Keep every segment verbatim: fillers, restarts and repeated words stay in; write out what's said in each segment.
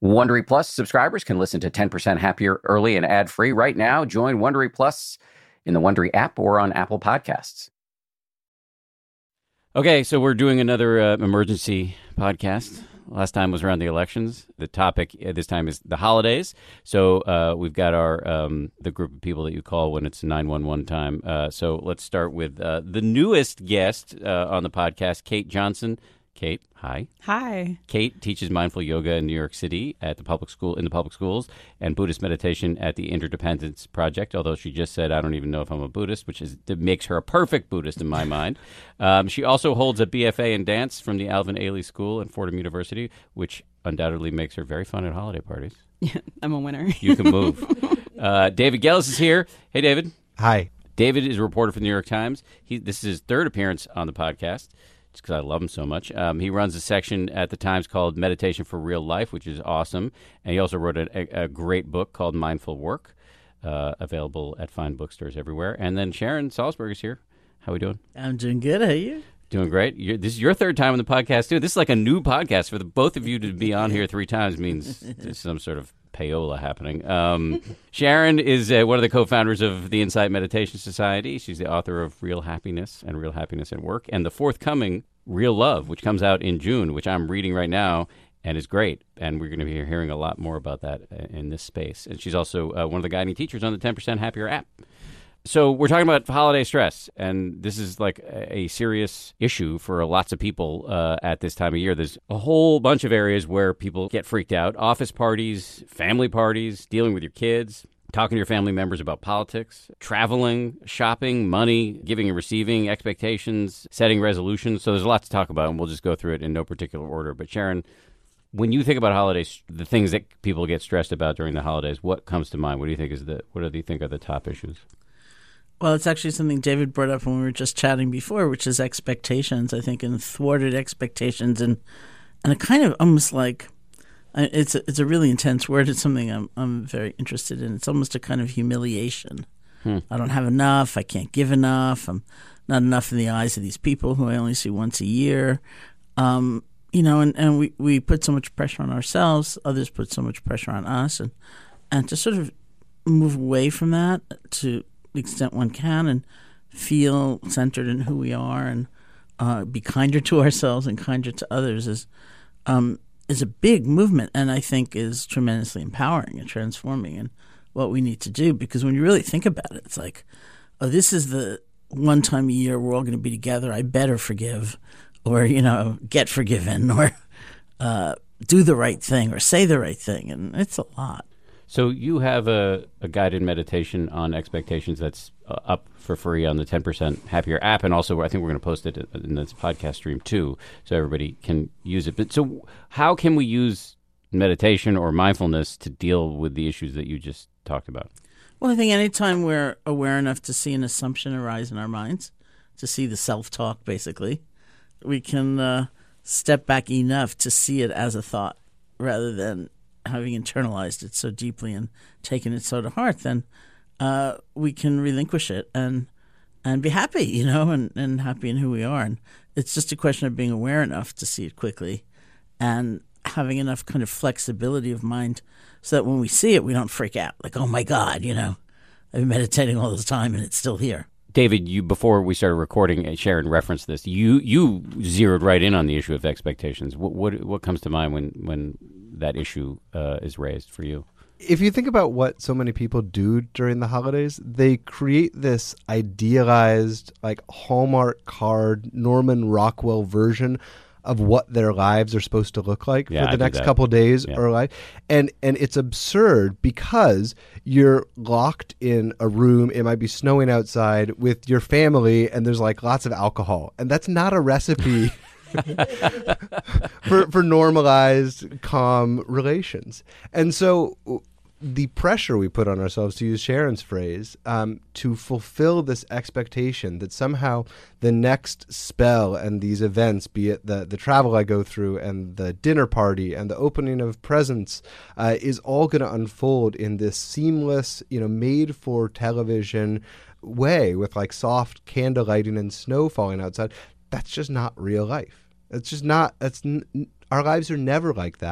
Wondery Plus subscribers can listen to ten percent Happier early and ad-free right now. Join Wondery Plus in the Wondery app or on Apple Podcasts. Okay, so we're doing another uh, emergency podcast. Last time was around the elections. The topic uh, this time is the holidays. So uh, we've got our um, the group of people that you call when it's nine one one time. Uh, so let's start with uh, the newest guest uh, on the podcast, Kate Johnson. Kate, hi. Hi. Kate teaches mindful yoga in New York City at the public school in the public schools and Buddhist meditation at the Interdependence Project. Although she just said, "I don't even know if I'm a Buddhist," which is that makes her a perfect Buddhist in my mind. Um, she also holds a B F A in dance from the Alvin Ailey School at Fordham University, which undoubtedly makes her very fun at holiday parties. Yeah, I'm a winner. You can move. uh, David Gelles is here. Hey, David. Hi. David is a reporter for the New York Times. He, this is his third appearance on the podcast. Just because I love him so much. Um, he runs a section at the Times called Meditation for Real Life, which is awesome. And he also wrote a, a great book called Mindful Work, uh, available at fine bookstores everywhere. And then Sharon Salzberg is here. How are we doing? I'm doing good. How are you? Doing great. You're, this is your third time on the podcast, too. This is like a new podcast. For the both of you to be on here three times means there's some sort of payola happening. Um, Sharon is uh, one of the co-founders of the Insight Meditation Society. She's the author of Real Happiness and Real Happiness at Work, and the forthcoming Real Love, which comes out in June, which I'm reading right now and is great. And we're going to be hearing a lot more about that in this space. And she's also uh, one of the guiding teachers on the ten percent Happier app. So we're talking about holiday stress, and this is like a, a serious issue for lots of people uh, at this time of year. There's a whole bunch of areas where people get freaked out. Office parties, family parties, dealing with your kids, talking to your family members about politics, traveling, shopping, money, giving and receiving, expectations, setting resolutions. So there's a lot to talk about, and we'll just go through it in no particular order. But Sharon, when you think about holidays, the things that people get stressed about during the holidays, what comes to mind? What do you think is the what do you think are the top issues? Well, it's actually something David brought up when we were just chatting before, which is expectations, I think, and thwarted expectations. And and a kind of almost like, it's a, it's a really intense word. It's something I'm, I'm very interested in. It's almost a kind of humiliation. Hmm. I don't have enough. I can't give enough. I'm not enough in the eyes of these people who I only see once a year. Um, you know, and, and we, we put so much pressure on ourselves. Others put so much pressure on us. And, and to sort of move away from that to the extent one can and feel centered in who we are and uh, be kinder to ourselves and kinder to others is um, is a big movement, and I think is tremendously empowering and transforming in what we need to do. Because when you really think about it, it's like, oh, this is the one time a year we're all going to be together. I better forgive, or, you know, get forgiven, or uh, do the right thing, or say the right thing, and it's a lot. So you have a, a guided meditation on expectations that's uh, up for free on the ten percent Happier app, and also I think we're going to post it in this podcast stream too, so everybody can use it. But so how can we use meditation or mindfulness to deal with the issues that you just talked about? Well, I think anytime we're aware enough to see an assumption arise in our minds, to see the self-talk, basically, we can uh, step back enough to see it as a thought rather than having internalized it so deeply and taken it so to heart, then uh, we can relinquish it and and be happy, you know, and, and happy in who we are. And it's just a question of being aware enough to see it quickly and having enough kind of flexibility of mind so that when we see it, we don't freak out. Like, oh, my God, you know, I've been meditating all this time and it's still here. David, you before we started recording, Sharon referenced this. You you zeroed right in on the issue of expectations. What what, what comes to mind when, when that issue uh, is raised for you? If you think about what so many people do during the holidays, they create this idealized, like Hallmark card, Norman Rockwell version of what their lives are supposed to look like yeah, for the I next couple days yeah. or like, and and it's absurd because you're locked in a room. It might be snowing outside with your family, and there's like lots of alcohol, and that's not a recipe for for normalized, calm relations. And so the pressure we put on ourselves, to use Sharon's phrase, um, to fulfill this expectation that somehow the next spell and these events, be it the, the travel I go through and the dinner party and the opening of presents, uh, is all going to unfold in this seamless, you know, made for television way with like soft candle lighting and snow falling outside. That's just not real life. It's just not, that's, n- our lives are never like that.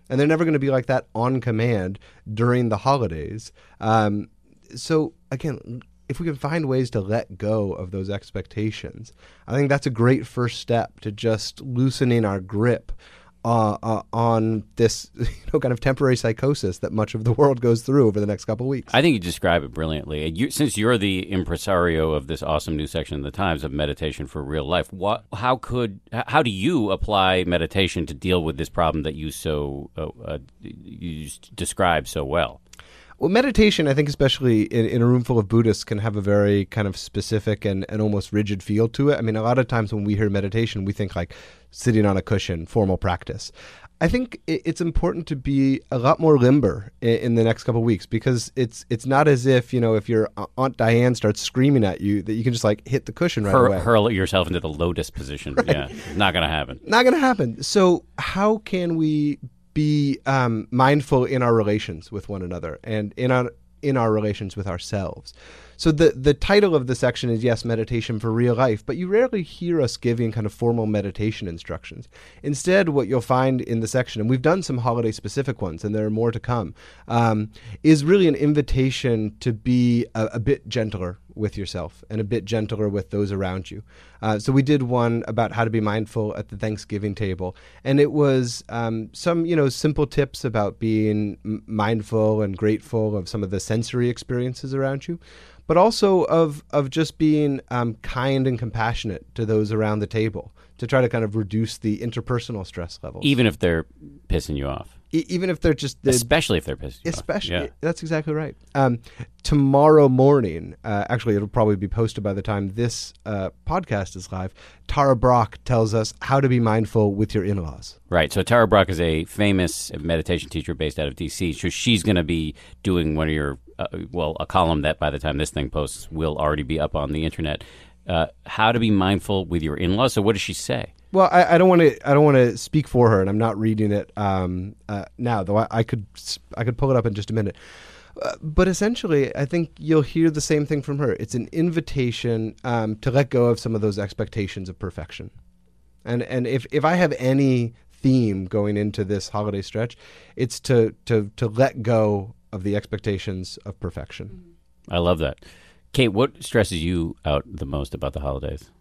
And they're never going to be like that on command during the holidays. Um, so, again, if we can find ways to let go of those expectations, I think that's a great first step to just loosening our grip Uh, uh, on this, you know, kind of temporary psychosis that much of the world goes through over the next couple of weeks. I think you describe it brilliantly. You, since you're the impresario of this awesome new section in the Times of meditation for real life, what, how could, how do you apply meditation to deal with this problem that you so uh, uh, you describe so well? Well, meditation, I think, especially in, in a room full of Buddhists, can have a very kind of specific and, and almost rigid feel to it. I mean, a lot of times when we hear meditation, we think like sitting on a cushion, formal practice. I think it, it's important to be a lot more limber in, in the next couple of weeks, because it's it's not as if, you know, if your Aunt Diane starts screaming at you, that you can just like hit the cushion right Hur- away. Hurl yourself into the lotus position. Right. Yeah, not going to happen. Not going to happen. So how can we be um, mindful in our relations with one another and in our in our relations with ourselves? So the the title of the section is, yes, meditation for real life, but you rarely hear us giving kind of formal meditation instructions. Instead, what you'll find in the section, and we've done some holiday specific ones, and there are more to come, um, is really an invitation to be a, a bit gentler with yourself and a bit gentler with those around you. Uh, so we did one about how to be mindful at the Thanksgiving table, and it was um, some, you know, simple tips about being m- mindful and grateful of some of the sensory experiences around you, but also of of just being um, kind and compassionate to those around the table, to try to kind of reduce the interpersonal stress levels. Even if they're pissing you off. E- even if they're just... The, especially if they're pissing you especially, off. Yeah. That's exactly right. Um, tomorrow morning, uh, actually it'll probably be posted by the time this uh, podcast is live, Tara Brach tells us how to be mindful with your in-laws. Right. So Tara Brach is a famous meditation teacher based out of D C. So she's going to be doing one of your, uh, well, a column that by the time this thing posts will already be up on the internet. Uh, how to be mindful with your in-laws. So what does she say? Well, I, I don't want to. I don't want to speak for her, and I'm not reading it um, uh, now. Though I, I could, I could pull it up in just a minute. Uh, but essentially, I think you'll hear the same thing from her. It's an invitation um, to let go of some of those expectations of perfection. And and if, if I have any theme going into this holiday stretch, it's to to to let go of the expectations of perfection. I love that. Kate, what stresses you out the most about the holidays?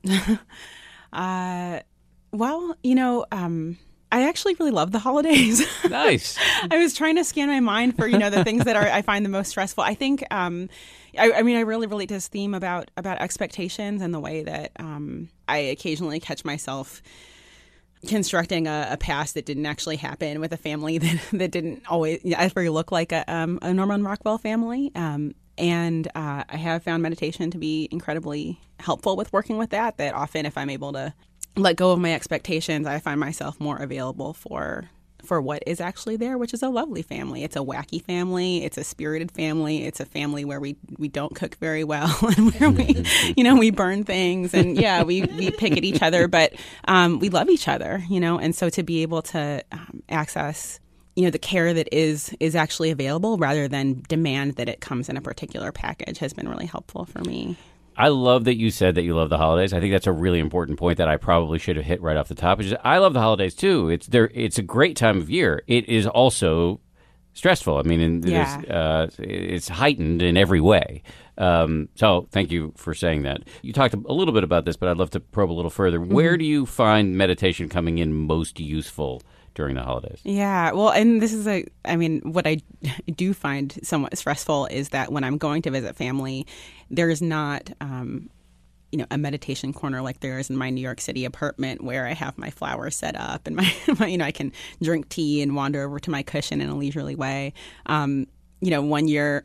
uh, well, you know, um, I actually really love the holidays. Nice. I was trying to scan my mind for, you know, the things that are I find the most stressful. I think, um, I, I mean, I really relate to this theme about about expectations and the way that um, I occasionally catch myself constructing a, a past that didn't actually happen with a family that, that didn't always ever look like a, um, a Norman Rockwell family. Um, and uh, I have found meditation to be incredibly helpful with working with that, that often if I'm able to let go of my expectations, I find myself more available for for what is actually there, which is a lovely family. It's a wacky family. It's a spirited family. It's a family where we, we don't cook very well and where we, you know, we burn things and yeah, we, we pick at each other, but um, we love each other, you know, and so to be able to um, access, you know, the care that is is actually available rather than demand that it comes in a particular package has been really helpful for me. I love that you said that you love the holidays. I think that's a really important point that I probably should have hit right off the top. Which is, I love the holidays too. It's there. It's a great time of year. It is also stressful. I mean, in, Yeah. uh, it's heightened in every way. Um, so thank you for saying that. You talked a little bit about this, but I'd love to probe a little further. Mm-hmm. Where do you find meditation coming in most useful during the holidays? Yeah, well, and this is a, I mean, what I do find somewhat stressful is that when I'm going to visit family, there's not, um, you know, a meditation corner like there is in my New York City apartment where I have my flowers set up and my, my you know, I can drink tea and wander over to my cushion in a leisurely way. Um, you know, one year,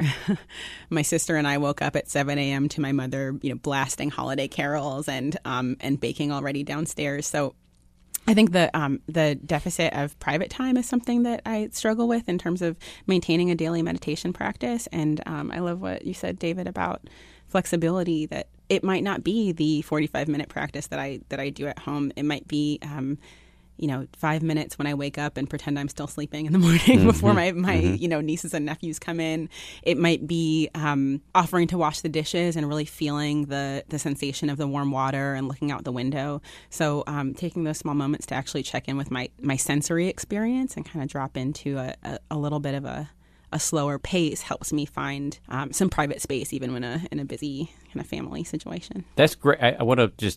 my sister and I woke up at seven a.m. to my mother, you know, blasting holiday carols and um, and baking already downstairs. So I think the um, the deficit of private time is something that I struggle with in terms of maintaining a daily meditation practice. And um, I love what you said, David, about flexibility, that it might not be the forty-five minute practice that I that I do at home. It might be, um, you know, five minutes when I wake up and pretend I'm still sleeping in the morning mm-hmm. before my, my mm-hmm. you know, nieces and nephews come in. It might be um, offering to wash the dishes and really feeling the, the sensation of the warm water and looking out the window. So um, taking those small moments to actually check in with my, my sensory experience and kind of drop into a, a, a little bit of a, a slower pace helps me find um, some private space, even when a, in a busy kind of family situation. That's great. I, I want to just...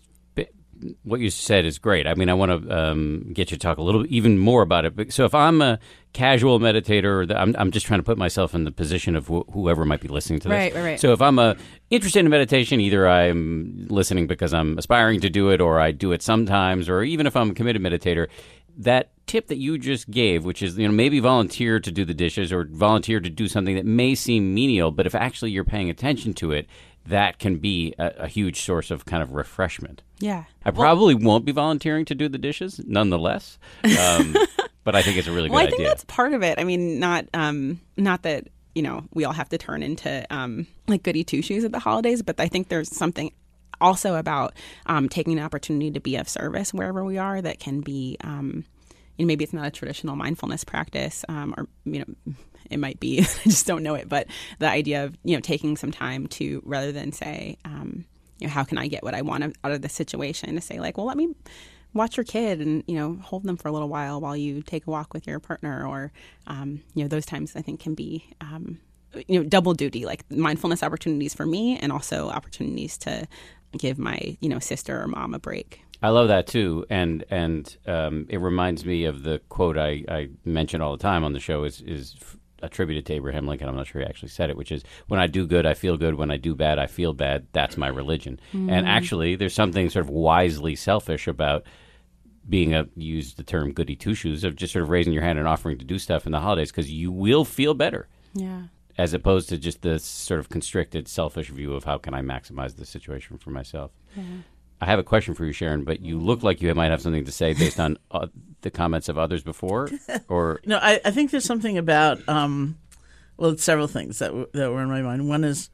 What you said is great. I mean, I want to um, get you to talk a little even more about it. So if I'm a casual meditator, or the, I'm, I'm just trying to put myself in the position of wh- whoever might be listening to this. Right, right, right. So if I'm a, interested in meditation, either I'm listening because I'm aspiring to do it, or I do it sometimes, or even if I'm a committed meditator, that tip that you just gave, which is, you know, maybe volunteer to do the dishes or volunteer to do something that may seem menial, but if actually you're paying attention to it, that can be a, a huge source of kind of refreshment. Yeah. I probably well, won't be volunteering to do the dishes, nonetheless, um, but I think it's a really good well, I idea. think that's part of it. I mean, not um, not that, you know, we all have to turn into um, like goody two-shoes at the holidays, but I think there's something also about um, taking an opportunity to be of service wherever we are that can be, um, you know, maybe it's not a traditional mindfulness practice, um, or, you know, it might be, I just don't know it. But the idea of, you know, taking some time to, rather than say, um, you know, how can I get what I want out of the situation, to say like, well, let me watch your kid and, you know, hold them for a little while while you take a walk with your partner, or, um, you know, those times I think can be, um, you know, double duty, like mindfulness opportunities for me and also opportunities to give my, you know, sister or mom a break. I love that too, and and um, it reminds me of the quote I, I mention all the time on the show is is attributed to Abraham Lincoln. I'm not sure he actually said it, which is, when I do good, I feel good. When I do bad, I feel bad. That's my religion. Mm. And actually, there's something sort of wisely selfish about being a, use the term goody two-shoes, of just sort of raising your hand and offering to do stuff in the holidays, because you will feel better. Yeah. As opposed to just this sort of constricted, selfish view of how can I maximize the situation for myself. Yeah. I have a question for you, Sharon, but you look like you might have something to say based on uh, the comments of others before, or no? I, I think there's something about um, well, it's several things that w- that were in my mind. One is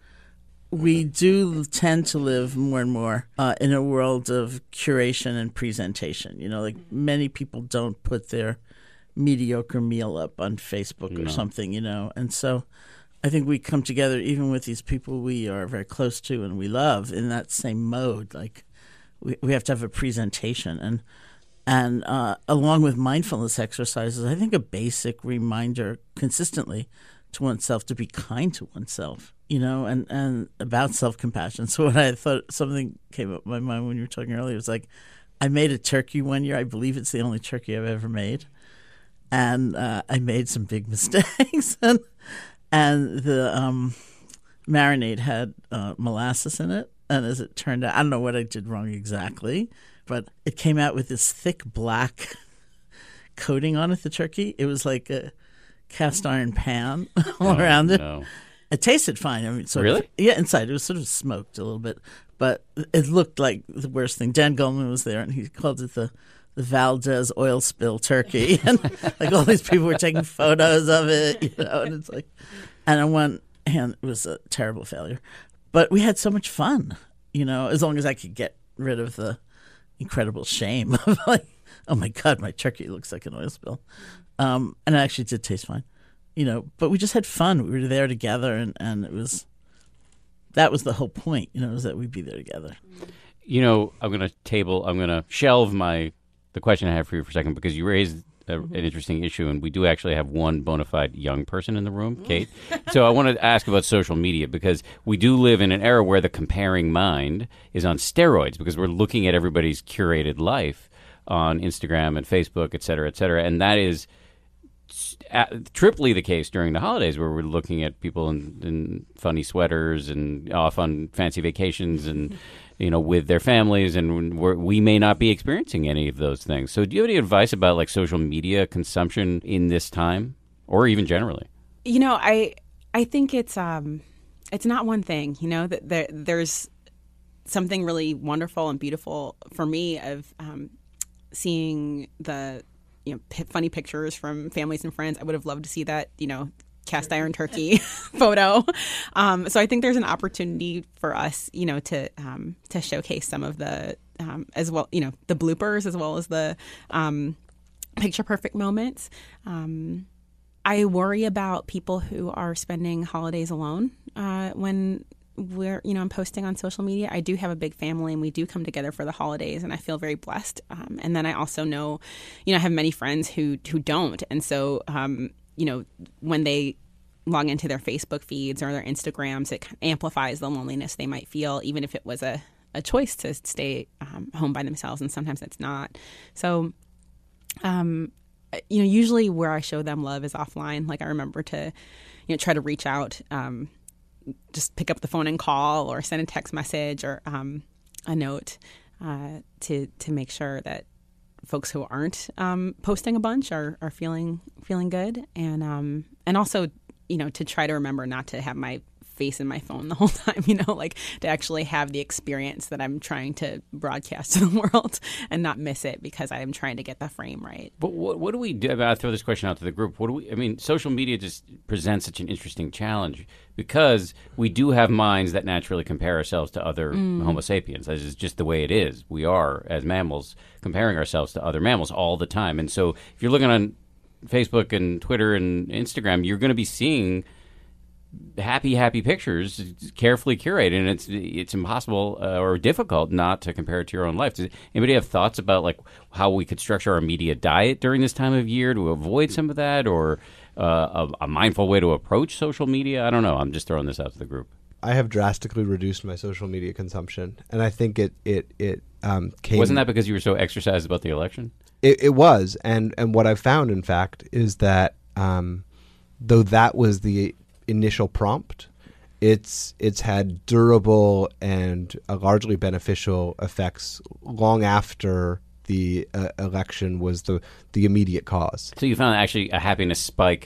we do tend to live more and more uh, in a world of curation and presentation. You know, like many people don't put their mediocre meal up on Facebook or no. something. You know, and so I think we come together even with these people we are very close to and we love in that same mode, like. We we have to have a presentation, and and uh, along with mindfulness exercises, I think a basic reminder consistently to oneself to be kind to oneself, you know, and, and about self-compassion. So what I thought, something came up in my mind when you were talking earlier, was like, I made a turkey one year. I believe it's the only turkey I've ever made, and uh, I made some big mistakes, and and the um, marinade had uh, molasses in it. And as it turned out, I don't know what I did wrong exactly, but it came out with this thick black coating on it, the turkey. It was like a cast iron pan all oh, around it. No. It tasted fine. I mean, sort really? Of, yeah, inside. It was sort of smoked a little bit, but it looked like the worst thing. Dan Goldman was there, and he called it the, the Valdez oil spill turkey. And like all these people were taking photos of it, you know, and it's like, and on one hand, it was a terrible failure. But we had so much fun, you know, as long as I could get rid of the incredible shame of like, oh my God, my turkey looks like an oil spill. Um, and it actually did taste fine, you know, but we just had fun. We were there together, and, and it was, that was the whole point, you know, was that we'd be there together. You know, I'm going to table, I'm going to shelve my, the question I have for you for a second, because you raised A, an interesting issue, and we do actually have one bona fide young person in the room, Kate. So I want to ask about social media, because we do live in an era where the comparing mind is on steroids, because we're looking at everybody's curated life on Instagram and Facebook, et cetera, et cetera, and that is triply the case during the holidays, where we're looking at people in, in funny sweaters and off on fancy vacations and you know, with their families, and we're, we may not be experiencing any of those things. So do you have any advice about like social media consumption in this time, or even generally? You know, I I think it's um it's not one thing, you know, that there, there's something really wonderful and beautiful for me of um, seeing the, you know, p- funny pictures from families and friends. I would have loved to see that, you know, cast iron turkey photo. Um, so I think there's an opportunity for us, you know, to um, to showcase some of the um, as well, you know, the bloopers as well as the um, picture perfect moments. Um, I worry about people who are spending holidays alone uh, when we're, you know, I'm posting on social media. I do have a big family and we do come together for the holidays, and I feel very blessed. Um, and then I also know, you know, I have many friends who, who don't. And so, um, you know, when they log into their Facebook feeds or their Instagrams, it amplifies the loneliness they might feel, even if it was a, a choice to stay um, home by themselves. And sometimes it's not. So, um, you know, usually where I show them love is offline. Like I remember to, you know, try to reach out, um, just pick up the phone and call or send a text message or um, a note uh, to to make sure that folks who aren't um, posting a bunch are, are feeling feeling good. And um, and also, you know, to try to remember not to have my face in my phone the whole time, you know, like to actually have the experience that I'm trying to broadcast to the world and not miss it because I am trying to get the frame right. But what, what do we do? I'll throw this question out to the group. What do we? I mean, social media just presents such an interesting challenge because we do have minds that naturally compare ourselves to other mm. Homo sapiens. That is just the way it is. We are, as mammals, comparing ourselves to other mammals all the time. And so if you're looking on Facebook and Twitter and Instagram, you're going to be seeing happy, happy pictures, carefully curated, and it's it's impossible uh, or difficult not to compare it to your own life. Does anybody have thoughts about like how we could structure our media diet during this time of year to avoid some of that, or uh, a, a mindful way to approach social media? I don't know. I'm just throwing this out to the group. I have drastically reduced my social media consumption, and I think it it it um, came. Wasn't that because you were so exercised about the election? It, it was, and and what I've found, in fact, is that um, though that was the initial prompt, it's it's had durable and uh, largely beneficial effects long after the uh, election was the the immediate cause. So you found actually a happiness spike,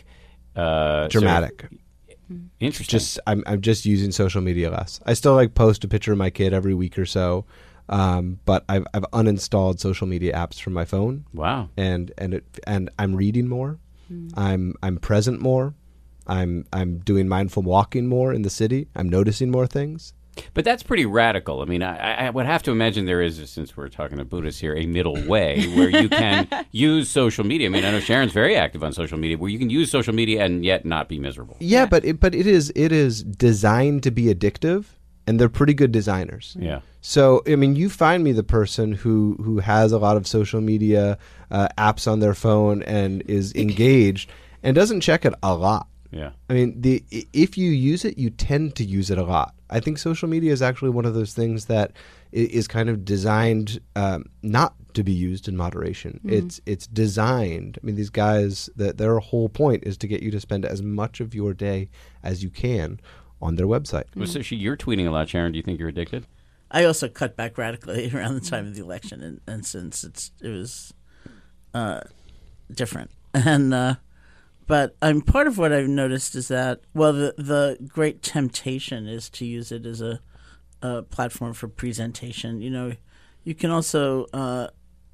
uh, dramatic. Sort of interesting. Just I'm I'm just using social media less. I still like post a picture of my kid every week or so, um, but I've I've uninstalled social media apps from my phone. Wow. And and it and I'm reading more. Mm. I'm I'm present more. I'm I'm doing mindful walking more in the city. I'm noticing more things. But that's pretty radical. I mean, I, I would have to imagine there is, since we're talking to Buddhists here, a middle way where you can use social media. I mean, I know Sharon's very active on social media, where you can use social media and yet not be miserable. Yeah, yeah. but it, but it is it is designed to be addictive, and they're pretty good designers. Yeah. So I mean, you find me the person who who has a lot of social media uh, apps on their phone and is engaged and doesn't check it a lot. Yeah. I mean, the if you use it, you tend to use it a lot. I think social media is actually one of those things that is kind of designed um, not to be used in moderation. Mm-hmm. It's it's designed. I mean, these guys, that their whole point is to get you to spend as much of your day as you can on their website. Well, so you're tweeting a lot, Sharon. Do you think you're addicted? I also cut back radically around the time of the election, and, and since it's it was uh, different and. Uh, But um, part of what I've noticed is that, well, the, the great temptation is to use it as a, a platform for presentation. You know, you can also uh,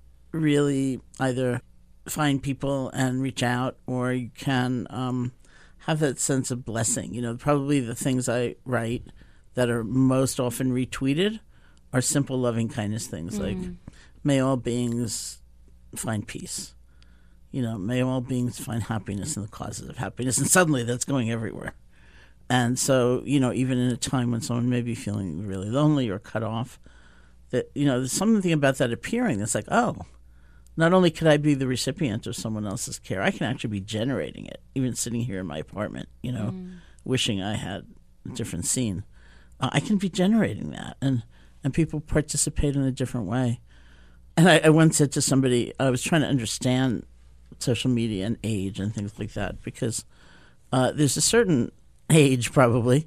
really either find people and reach out, or you can um, have that sense of blessing. You know, probably the things I write that are most often retweeted are simple loving kindness things, mm. like, may all beings find peace. You know, may all beings find happiness in the causes of happiness. And suddenly that's going everywhere. And so, you know, even in a time when someone may be feeling really lonely or cut off, that, you know, there's something about that appearing that's like, oh, not only could I be the recipient of someone else's care, I can actually be generating it, even sitting here in my apartment, you know, mm. wishing I had a different scene. Uh, I can be generating that, and, and people participate in a different way. And I, I once said to somebody, I was trying to understand social media and age and things like that, because uh, there's a certain age probably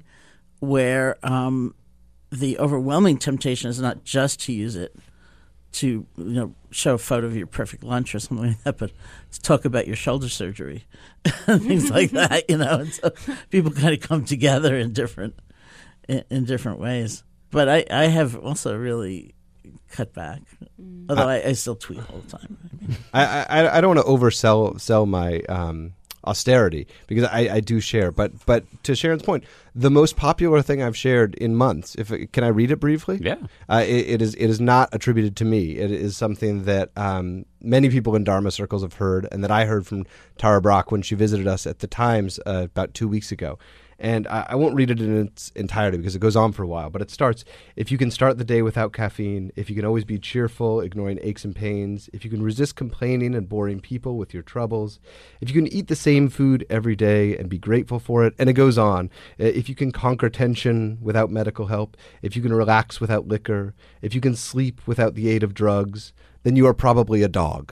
where um, the overwhelming temptation is not just to use it to, you know, show a photo of your perfect lunch or something like that, but to talk about your shoulder surgery and things like that, you know. And so people kind of come together in different in, in different ways. But I, I have also really cut back, although I, I, I still tweet all the time. I, mean. I, I I don't want to oversell sell my um, austerity because I, I do share. But but to Sharon's point, the most popular thing I've shared in months. If can I read it briefly? Yeah. Uh, it, it is it is not attributed to me. It is something that um, many people in Dharma circles have heard, and that I heard from Tara Brach when she visited us at the Times uh, about two weeks ago. And I, I won't read it in its entirety because it goes on for a while, but it starts, if you can start the day without caffeine, if you can always be cheerful, ignoring aches and pains, if you can resist complaining and boring people with your troubles, if you can eat the same food every day and be grateful for it, and it goes on, if you can conquer tension without medical help, if you can relax without liquor, if you can sleep without the aid of drugs, then you are probably a dog.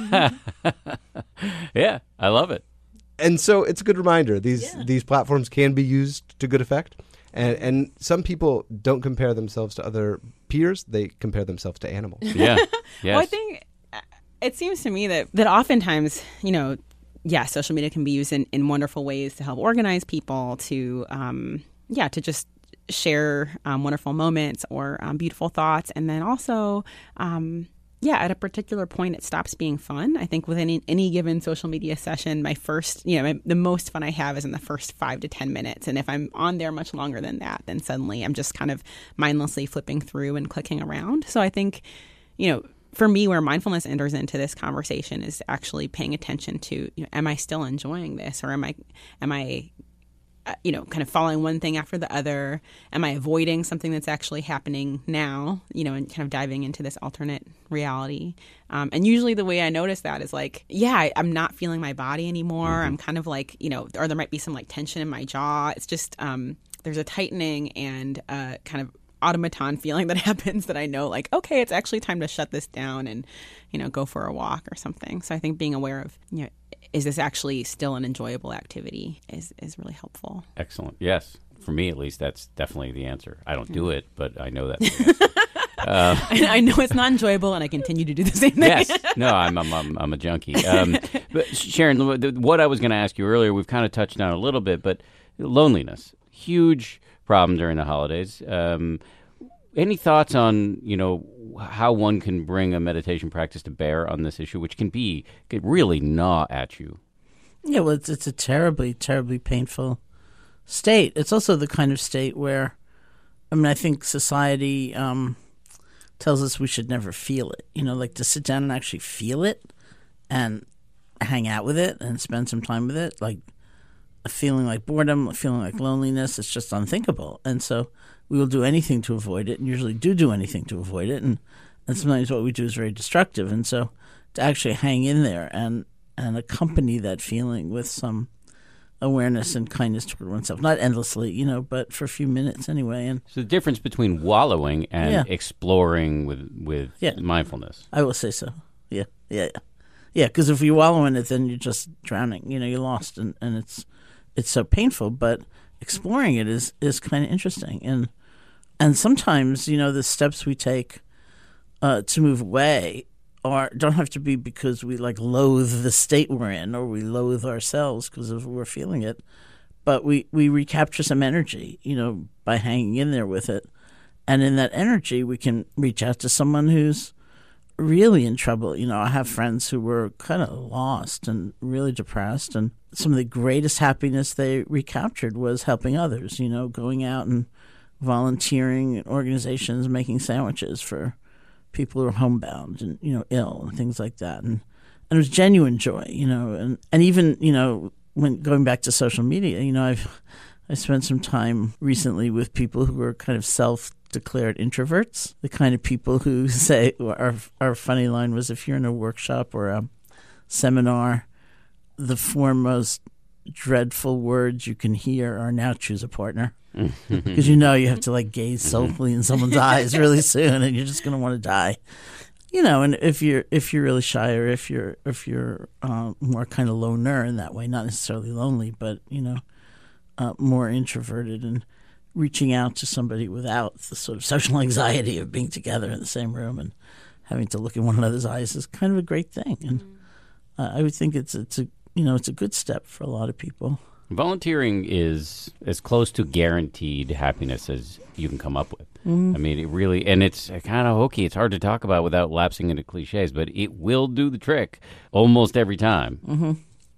Yeah, I love it. And so it's a good reminder. These Yeah. these platforms can be used to good effect. And and some people don't compare themselves to other peers. They compare themselves to animals. Yeah. Yes. Well, I think uh, it seems to me that, that oftentimes, you know, yeah, social media can be used in, in wonderful ways to help organize people, to, um, yeah, to just share um, wonderful moments or um, beautiful thoughts. And then also, um, yeah, at a particular point, it stops being fun. I think with any, any given social media session, my first, you know, my, the most fun I have is in the first five to ten minutes. And if I'm on there much longer than that, then suddenly I'm just kind of mindlessly flipping through and clicking around. So I think, you know, for me, where mindfulness enters into this conversation is actually paying attention to, you know, am I still enjoying this, or am I, am I, uh, you know, kind of following one thing after the other? Am I avoiding something that's actually happening now, you know, and kind of diving into this alternate reality? Um, and usually the way I notice that is like, yeah, I, I'm not feeling my body anymore. Mm-hmm. I'm kind of like, you know, or there might be some like tension in my jaw. It's just, um, there's a tightening and uh, kind of automaton feeling that happens that I know, like, okay, it's actually time to shut this down and, you know, go for a walk or something. So I think being aware of, you know, is this actually still an enjoyable activity is, is really helpful. Excellent. Yes. For me, at least, that's definitely the answer. I don't do it, but I know that's the answer. uh, I, I know it's not enjoyable, and I continue to do the same thing. Yes. No, I'm I'm I'm, I'm a junkie. Um, but Sharon, what I was going to ask you earlier, we've kind of touched on a little bit, but loneliness, huge problem during the holidays. Um, any thoughts on, you know, how one can bring a meditation practice to bear on this issue, which can be could really gnaw at you? Yeah, well, it's, it's a terribly, terribly painful state. It's also the kind of state where, I mean, I think society um, tells us we should never feel it. You know, like to sit down and actually feel it and hang out with it and spend some time with it, like a feeling like boredom, a feeling like loneliness, it's just unthinkable. And so we will do anything to avoid it, and usually do do anything to avoid it. And, and sometimes what we do is very destructive. And so to actually hang in there and, and accompany that feeling with some awareness and kindness toward oneself, not endlessly, you know, but for a few minutes anyway. And so the difference between wallowing and Yeah. exploring with, with Yeah. mindfulness. I will say so. Yeah, yeah, yeah. Yeah, because if you wallow in it, then you're just drowning. You know, you're lost, and, and it's it's so painful. But exploring it is, is kind of interesting. And and sometimes, you know, the steps we take uh, to move away are don't have to be because we like loathe the state we're in, or we loathe ourselves because of we're feeling it, but we, we recapture some energy, you know, by hanging in there with it. And in that energy, we can reach out to someone who's really in trouble. You know, I have friends who were kind of lost and really depressed, and some of the greatest happiness they recaptured was helping others, you know, going out and volunteering in organizations, making sandwiches for people who are homebound and, you know, ill and things like that. And, and it was genuine joy, you know, and, and even, you know, when going back to social media, you know, I've I spent some time recently with people who are kind of self-declared introverts, the kind of people who say, our, our funny line was, if you're in a workshop or a seminar, the four most dreadful words you can hear are now choose a partner. Because you know you have to like gaze soulfully in someone's eyes really soon, and you're just going to want to die. You know, and if you're if you're really shy, or if you're if you're uh, more kind of loner in that way, not necessarily lonely, but you know, uh, more introverted, and reaching out to somebody without the sort of social anxiety of being together in the same room and having to look in one another's eyes is kind of a great thing. And uh, I would think it's it's a you know it's a good step for a lot of people. Volunteering is as close to guaranteed happiness as you can come up with. Mm-hmm. I mean, it really, and it's kind of hokey. It's hard to talk about without lapsing into cliches, but it will do the trick almost every time. Mm-hmm.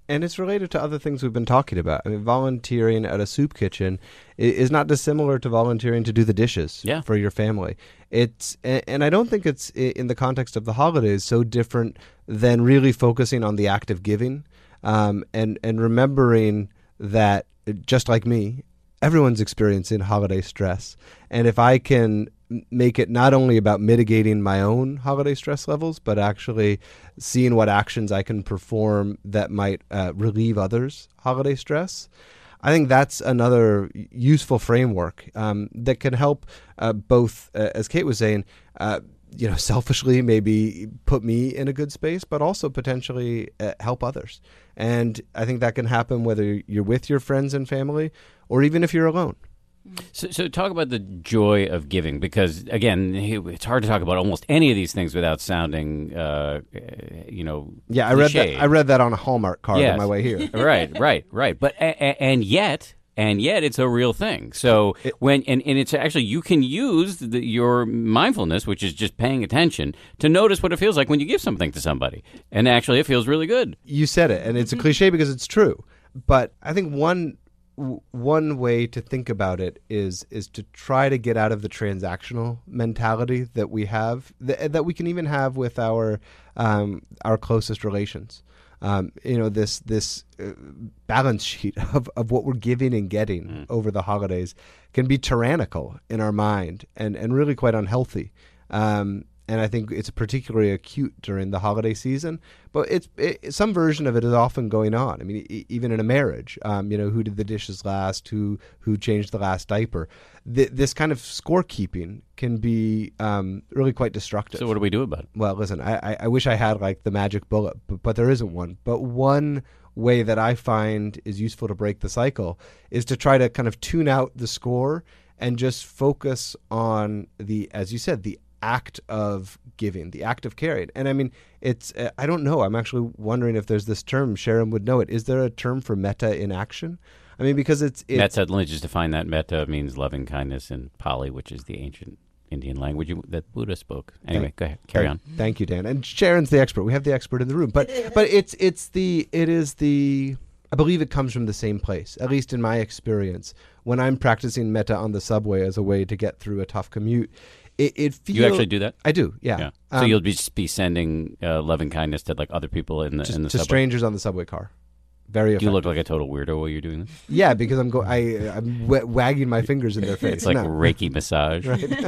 And it's related to other things we've been talking about. I mean, volunteering at a soup kitchen i- is not dissimilar to volunteering to do the dishes Yeah. for your family. It's a- and I don't think it's i- in the context of the holidays so different than really focusing on the act of giving, um, and and remembering that just like me, everyone's experiencing holiday stress. And if I can m- make it not only about mitigating my own holiday stress levels, but actually seeing what actions I can perform that might uh, relieve others' holiday stress, I think that's another y- useful framework um, that can help uh, both, uh, as Kate was saying, uh, you know, selfishly maybe put me in a good space, but also potentially uh, help others. And I think that can happen whether you're with your friends and family or even if you're alone. So, so talk about the joy of giving, because again, it's hard to talk about almost any of these things without sounding, uh, you know, Yeah, I read cliched. that. I read that on a Hallmark card Yes. on my way here. right, right, right. But a, a, and yet, and yet, it's a real thing. So when and, and it's actually you can use the, your mindfulness, which is just paying attention, to notice what it feels like when you give something to somebody, and actually, it feels really good. You said it, and it's a cliche because it's true. But I think one w- one way to think about it is is to try to get out of the transactional mentality that we have, th- that we can even have with our um, our closest relations. Um, you know, this this uh, balance sheet of, of what we're giving and getting Mm. over the holidays can be tyrannical in our mind and, and really quite unhealthy. Um, and I think it's particularly acute during the holiday season. But it's it, some version of it is often going on. I mean, e- even in a marriage, um, you know, who did the dishes last? Who who changed the last diaper? Th- this kind of scorekeeping can be um, really quite destructive. So what do we do about it? Well, listen, I, I, I wish I had like the magic bullet, but, but there isn't one. But one way that I find is useful to break the cycle is to try to kind of tune out the score and just focus on the, as you said, the act of giving, the act of caring. And I mean, it's, uh, I don't know. I'm actually wondering if there's this term. Sharon would know it. Is there a term for metta in action? I mean, because it's, it's Metta, let me just define that. Metta means loving kindness in Pali, which is the ancient Indian language you- that Buddha spoke. Anyway, Thank- go ahead, carry thank, on. Thank you, Dan. And Sharon's the expert. We have the expert in the room. But but it's it's the it is the I believe it comes from the same place, at least in my experience. When I'm practicing metta on the subway as a way to get through a tough commute, it, it feels You actually do that? I do, yeah. Yeah. So Um, you'll be be sending uh, loving kindness to like other people in the just in the to subway. strangers on the subway car. Very Do effective. you look like a total weirdo while you're doing this? Yeah, because I'm go I I'm w- wagging my fingers in their face. It's like no. Reiki massage.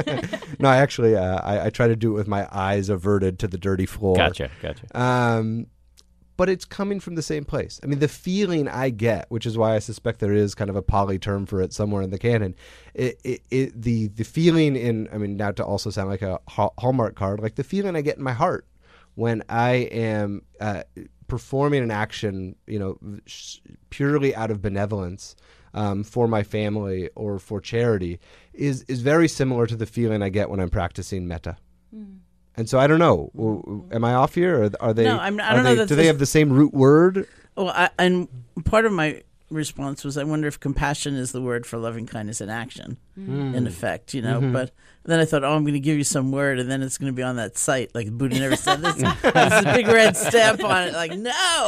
no, I actually uh, I, I try to do it with my eyes averted to the dirty floor. Gotcha, gotcha. Um, but it's coming from the same place. I mean, the feeling I get, which is why I suspect there is kind of a Pali term for it somewhere in the canon. It, it, it the the feeling in, I mean, now to also sound like a Hall- Hallmark card, like the feeling I get in my heart when I am uh, performing an action, you know, sh- purely out of benevolence um, for my family or for charity, is is very similar to the feeling I get when I'm practicing metta. Mm. And so I don't know. W- Am I off here? Or are they? No, I'm- I are don't know they- that Do they this- have the same root word? Well, I, and part of my response was, I wonder if compassion is the word for loving kindness in action, in effect, you know. Mm-hmm. But then I thought, oh, I'm going to give you some word, and then it's going to be on that site. Like Buddha never said this. There's a big red stamp on it. Like, no,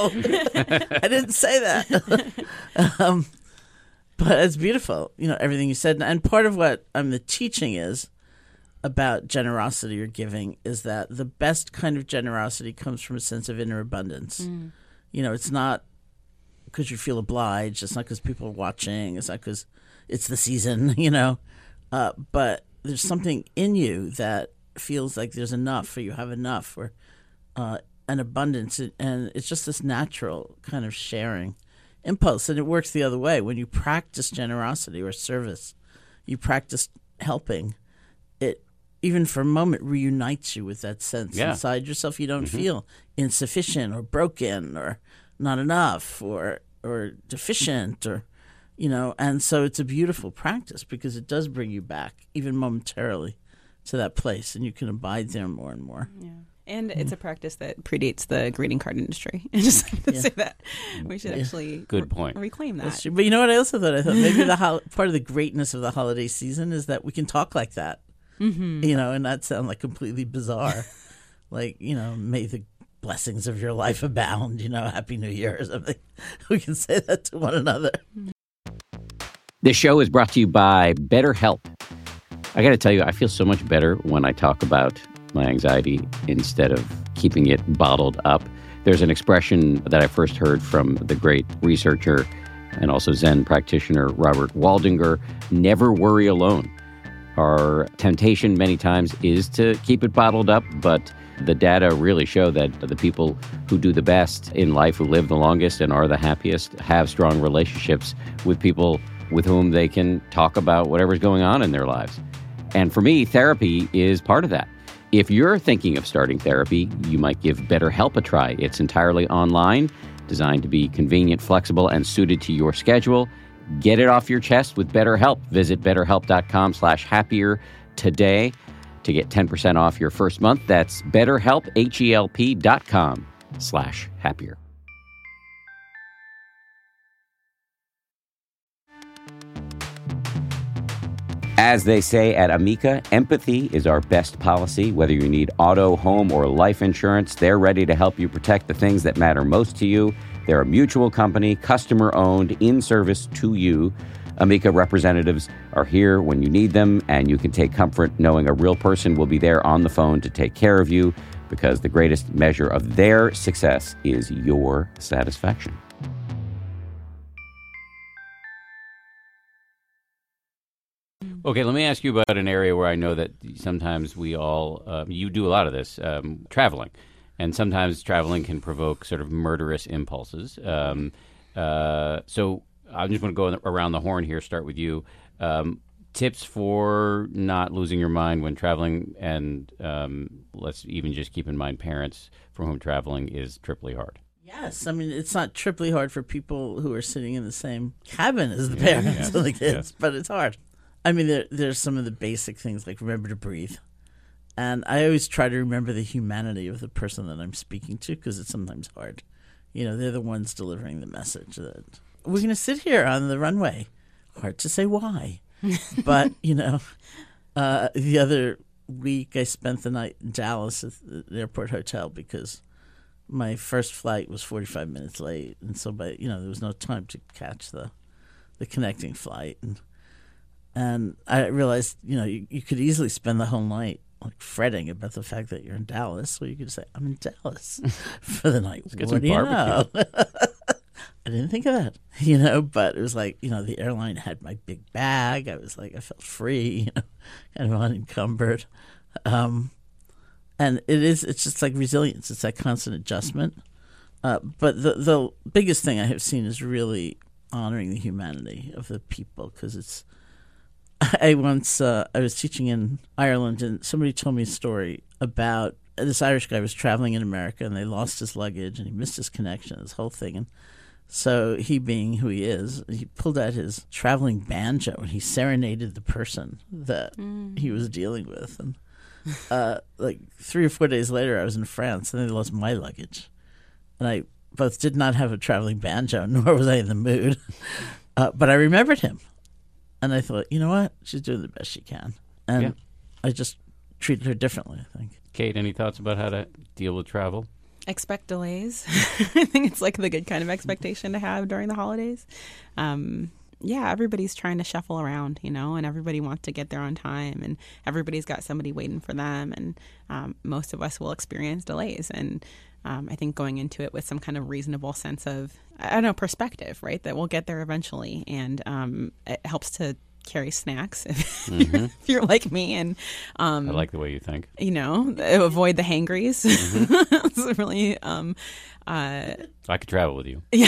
I didn't say that. um, but it's beautiful, you know, everything you said. And part of what um, the teaching is about generosity or giving is that the best kind of generosity comes from a sense of inner abundance. You know, it's not because you feel obliged. It's not because people are watching. It's not because it's the season, you know. Uh, but there's something in you that feels like there's enough, or you have enough, or uh, an abundance. And it's just this natural kind of sharing impulse. And it works the other way. When you practice generosity or service, you practice helping, it, even for a moment, reunites you with that sense Yeah. inside yourself. You don't feel insufficient or broken or not enough or or deficient, or, you know. And so it's a beautiful practice because it does bring you back, even momentarily, to that place, and you can abide there more and more. Yeah. And it's a practice that predates the greeting card industry. I just have to Yeah. say that we should Yeah. actually Good re- point. reclaim That's that. true. But you know what I also thought? I thought maybe the hol- part of the greatness of the holiday season is that we can talk like that, Mm-hmm. you know, and not sound like completely bizarre. Like, you know, may the blessings of your life abound, you know, Happy New Year or something. We can say that to one another. This show is brought to you by BetterHelp. I got to tell you, I feel so much better when I talk about my anxiety instead of keeping it bottled up. There's an expression that I first heard from the great researcher and also Zen practitioner Robert Waldinger: never worry alone. Our temptation many times is to keep it bottled up, but the data really show that the people who do the best in life, who live the longest and are the happiest, have strong relationships with people with whom they can talk about whatever's going on in their lives. And for me, therapy is part of that. If you're thinking of starting therapy, you might give BetterHelp a try. It's entirely online, designed to be convenient, flexible, and suited to your schedule. Get it off your chest with BetterHelp. Visit betterhelp.com slash happier today to get ten percent off your first month. That's betterhelp, H-E-L-P dot com slash happier. As they say at Amica, empathy is our best policy. Whether you need auto, home, or life insurance, they're ready to help you protect the things that matter most to you. They're a mutual company, customer-owned, in service to you. Amica representatives are here when you need them, and you can take comfort knowing a real person will be there on the phone to take care of you, because the greatest measure of their success is your satisfaction. Okay, let me ask you about an area where I know that sometimes we all, um, you do a lot of this, um, traveling. And sometimes traveling can provoke sort of murderous impulses. Um, uh, so I'm just going to go around the horn here, start with you. Um, tips for not losing your mind when traveling, and um, let's even just keep in mind parents for whom traveling is triply hard. Yes, I mean, it's not triply hard for people who are sitting in the same cabin as the parents yeah, and the kids, yeah. but it's hard. I mean, there, there's some of the basic things, like remember to breathe. And I always try to remember the humanity of the person that I'm speaking to, because it's sometimes hard. You know, they're the ones delivering the message that we're going to sit here on the runway. Hard to say why. But, you know, uh, the other week I spent the night in Dallas at the airport hotel because my first flight was forty-five minutes late. And so, by, you know, there was no time to catch the, the connecting flight. And And I realized, you know, you, you could easily spend the whole night like fretting about the fact that you're in Dallas. So you could say, I'm in Dallas for the night. Let's get what some do you know? barbecue. I didn't think of that, you know, but it was like, you know, the airline had my big bag. I was like, I felt free, you know, kind of unencumbered. Um, and it is, it's just like resilience. It's that constant adjustment. Uh, but the, the biggest thing I have seen is really honoring the humanity of the people, because it's, I once, uh, I was teaching in Ireland, and somebody told me a story about this Irish guy was traveling in America, and they lost his luggage, and he missed his connection, this whole thing. And so he, being who he is, he pulled out his traveling banjo, and he serenaded the person that mm. he was dealing with. And uh, like three or four days later, I was in France, and they lost my luggage. And I both did not have a traveling banjo, nor was I in the mood. Uh, but I remembered him. And I thought, you know what? She's doing the best she can. And yeah. I just treated her differently, I think. Kate, any thoughts about how to deal with travel? Expect delays. I think it's like the good kind of expectation to have during the holidays. Um, yeah, everybody's trying to shuffle around, you know, and everybody wants to get there on time, and everybody's got somebody waiting for them. And um, most of us will experience delays. And um, I think going into it with some kind of reasonable sense of, I don't know, perspective, right? That we'll get there eventually. And um, it helps to carry snacks if, mm-hmm. you're, if you're like me. And um, I like the way you think. You know, avoid the hangries. Mm-hmm. It's really. Um, uh, I could travel with you. Yeah.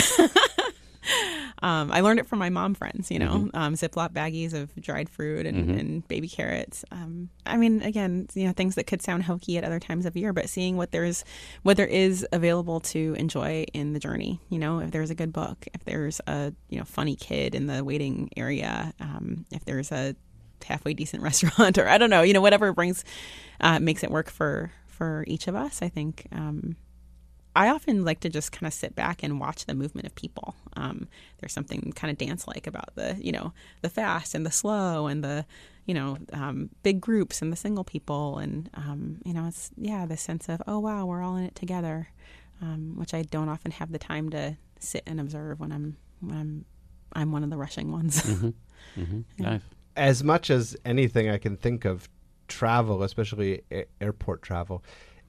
Um, I learned it from my mom friends, you know, mm-hmm. um, Ziploc baggies of dried fruit and, mm-hmm. and baby carrots. Um, I mean, again, you know, things that could sound hokey at other times of year, but seeing what there's, what there is available to enjoy in the journey, you know, if there's a good book, if there's a, you know, funny kid in the waiting area, um, if there's a halfway decent restaurant, or I don't know, you know, whatever brings, uh, makes it work for, for each of us, I think, um, I often like to just kind of sit back and watch the movement of people. Um, there's something kind of dance-like about the, you know, the fast and the slow and the, you know, um, big groups and the single people. And, um, you know, it's, yeah, the sense of, oh, wow, we're all in it together, um, which I don't often have the time to sit and observe when I'm, when I'm, I'm one of the rushing ones. Mm-hmm. Mm-hmm. Yeah. Nice. As much as anything I can think of, travel, especially a- airport travel,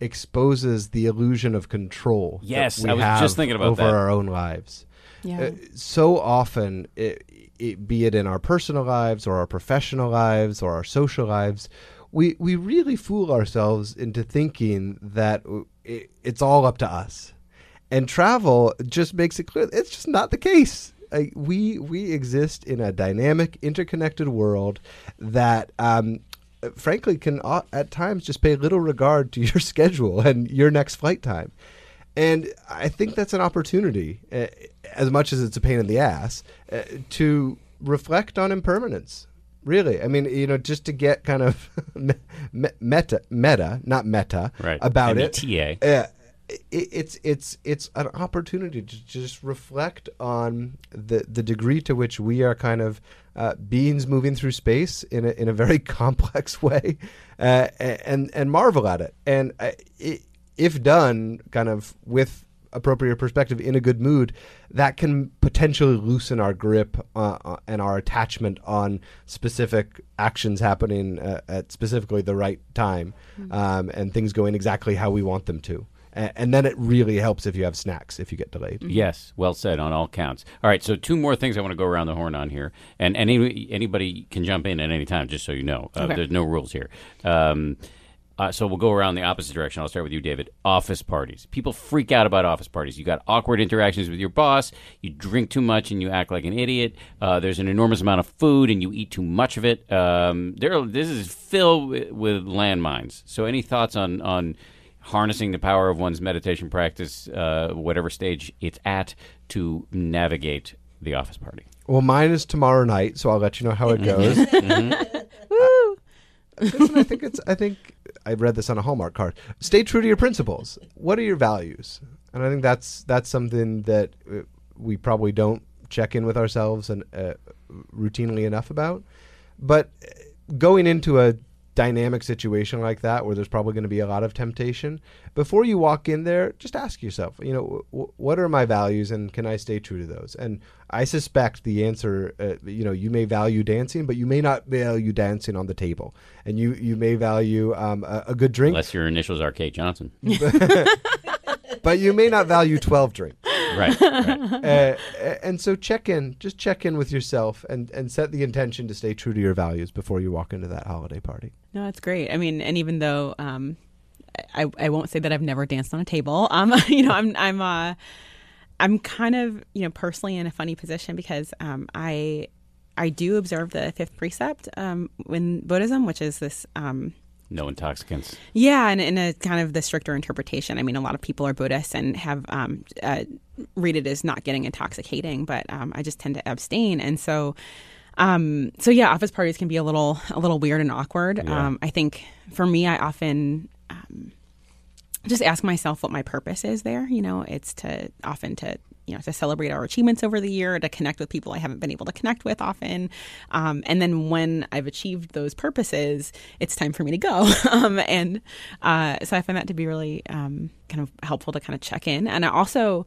exposes the illusion of control. Yes, that we I was have just thinking about over that. our own lives. Yeah. Uh, so often, it, it, be it in our personal lives or our professional lives or our social lives, we we really fool ourselves into thinking that it, it's all up to us. And travel just makes it clear it's just not the case. Uh, we we exist in a dynamic, interconnected world that, um, frankly, can uh, at times just pay little regard to your schedule and your next flight time. And I think that's an opportunity, uh, as much as it's a pain in the ass, uh, to reflect on impermanence. Really, I mean, you know, just to get kind of me- meta, meta, not meta, Right. about M E it. T A. Uh, it, it's it's it's an opportunity to just reflect on the the degree to which we are kind of uh, beings moving through space in a in a very complex way, uh, and and marvel at it. And uh, it, if done, kind of with appropriate perspective, in a good mood, that can potentially loosen our grip uh, and our attachment on specific actions happening uh, at specifically the right time, mm-hmm. um, and things going exactly how we want them to. And then it really helps if you have snacks if you get delayed. Yes, well said on all counts. All right, so two more things I want to go around the horn on here, and any anybody can jump in at any time, just so you know. Uh, Okay. There's no rules here. Um, uh, so we'll go around the opposite direction. I'll start with you, David. Office parties. People freak out about office parties. You got awkward interactions with your boss. You drink too much and you act like an idiot. Uh, there's an enormous amount of food and you eat too much of it. Um, there, this is filled with, with landmines. So any thoughts on on harnessing the power of one's meditation practice, uh, whatever stage it's at, to navigate the office party? Well, mine is tomorrow night, so I'll let you know how it goes. Woo! Listen, I think it's. I think I read this on a Hallmark card. Stay true to your principles. What are your values? And I think that's that's something that uh, we probably don't check in with ourselves and uh, routinely enough about. But going into a dynamic situation like that, where there's probably going to be a lot of temptation, before you walk in there, just ask yourself, you know, w- what are my values and can I stay true to those? And I suspect the answer, uh, you know, you may value dancing, but you may not value dancing on the table. And you, you may value um, a, a good drink. Unless your initials are Kate Johnson. But you may not value twelve drinks. Right, right. Uh, and so check in, just check in with yourself and, and set the intention to stay true to your values before you walk into that holiday party. No, that's great. I mean, and even though um, I, I won't say that I've never danced on a table, um, you know, I'm I'm uh, I'm kind of, you know, personally in a funny position because um, I I do observe the fifth precept um, in Buddhism, which is this. Um, No intoxicants. Yeah, and in a kind of the stricter interpretation. I mean, a lot of people are Buddhists and have um, uh, read it as not getting intoxicating, but um, I just tend to abstain. And so, um, so yeah, office parties can be a little a little weird and awkward. Yeah. Um, I think for me, I often um, just ask myself what my purpose is there. You know, it's to often to you know to celebrate our achievements over the year, to connect with people I haven't been able to connect with often, um, and then when I've achieved those purposes, it's time for me to go. um, and uh, so I find that to be really um, kind of helpful to kind of check in, and I also.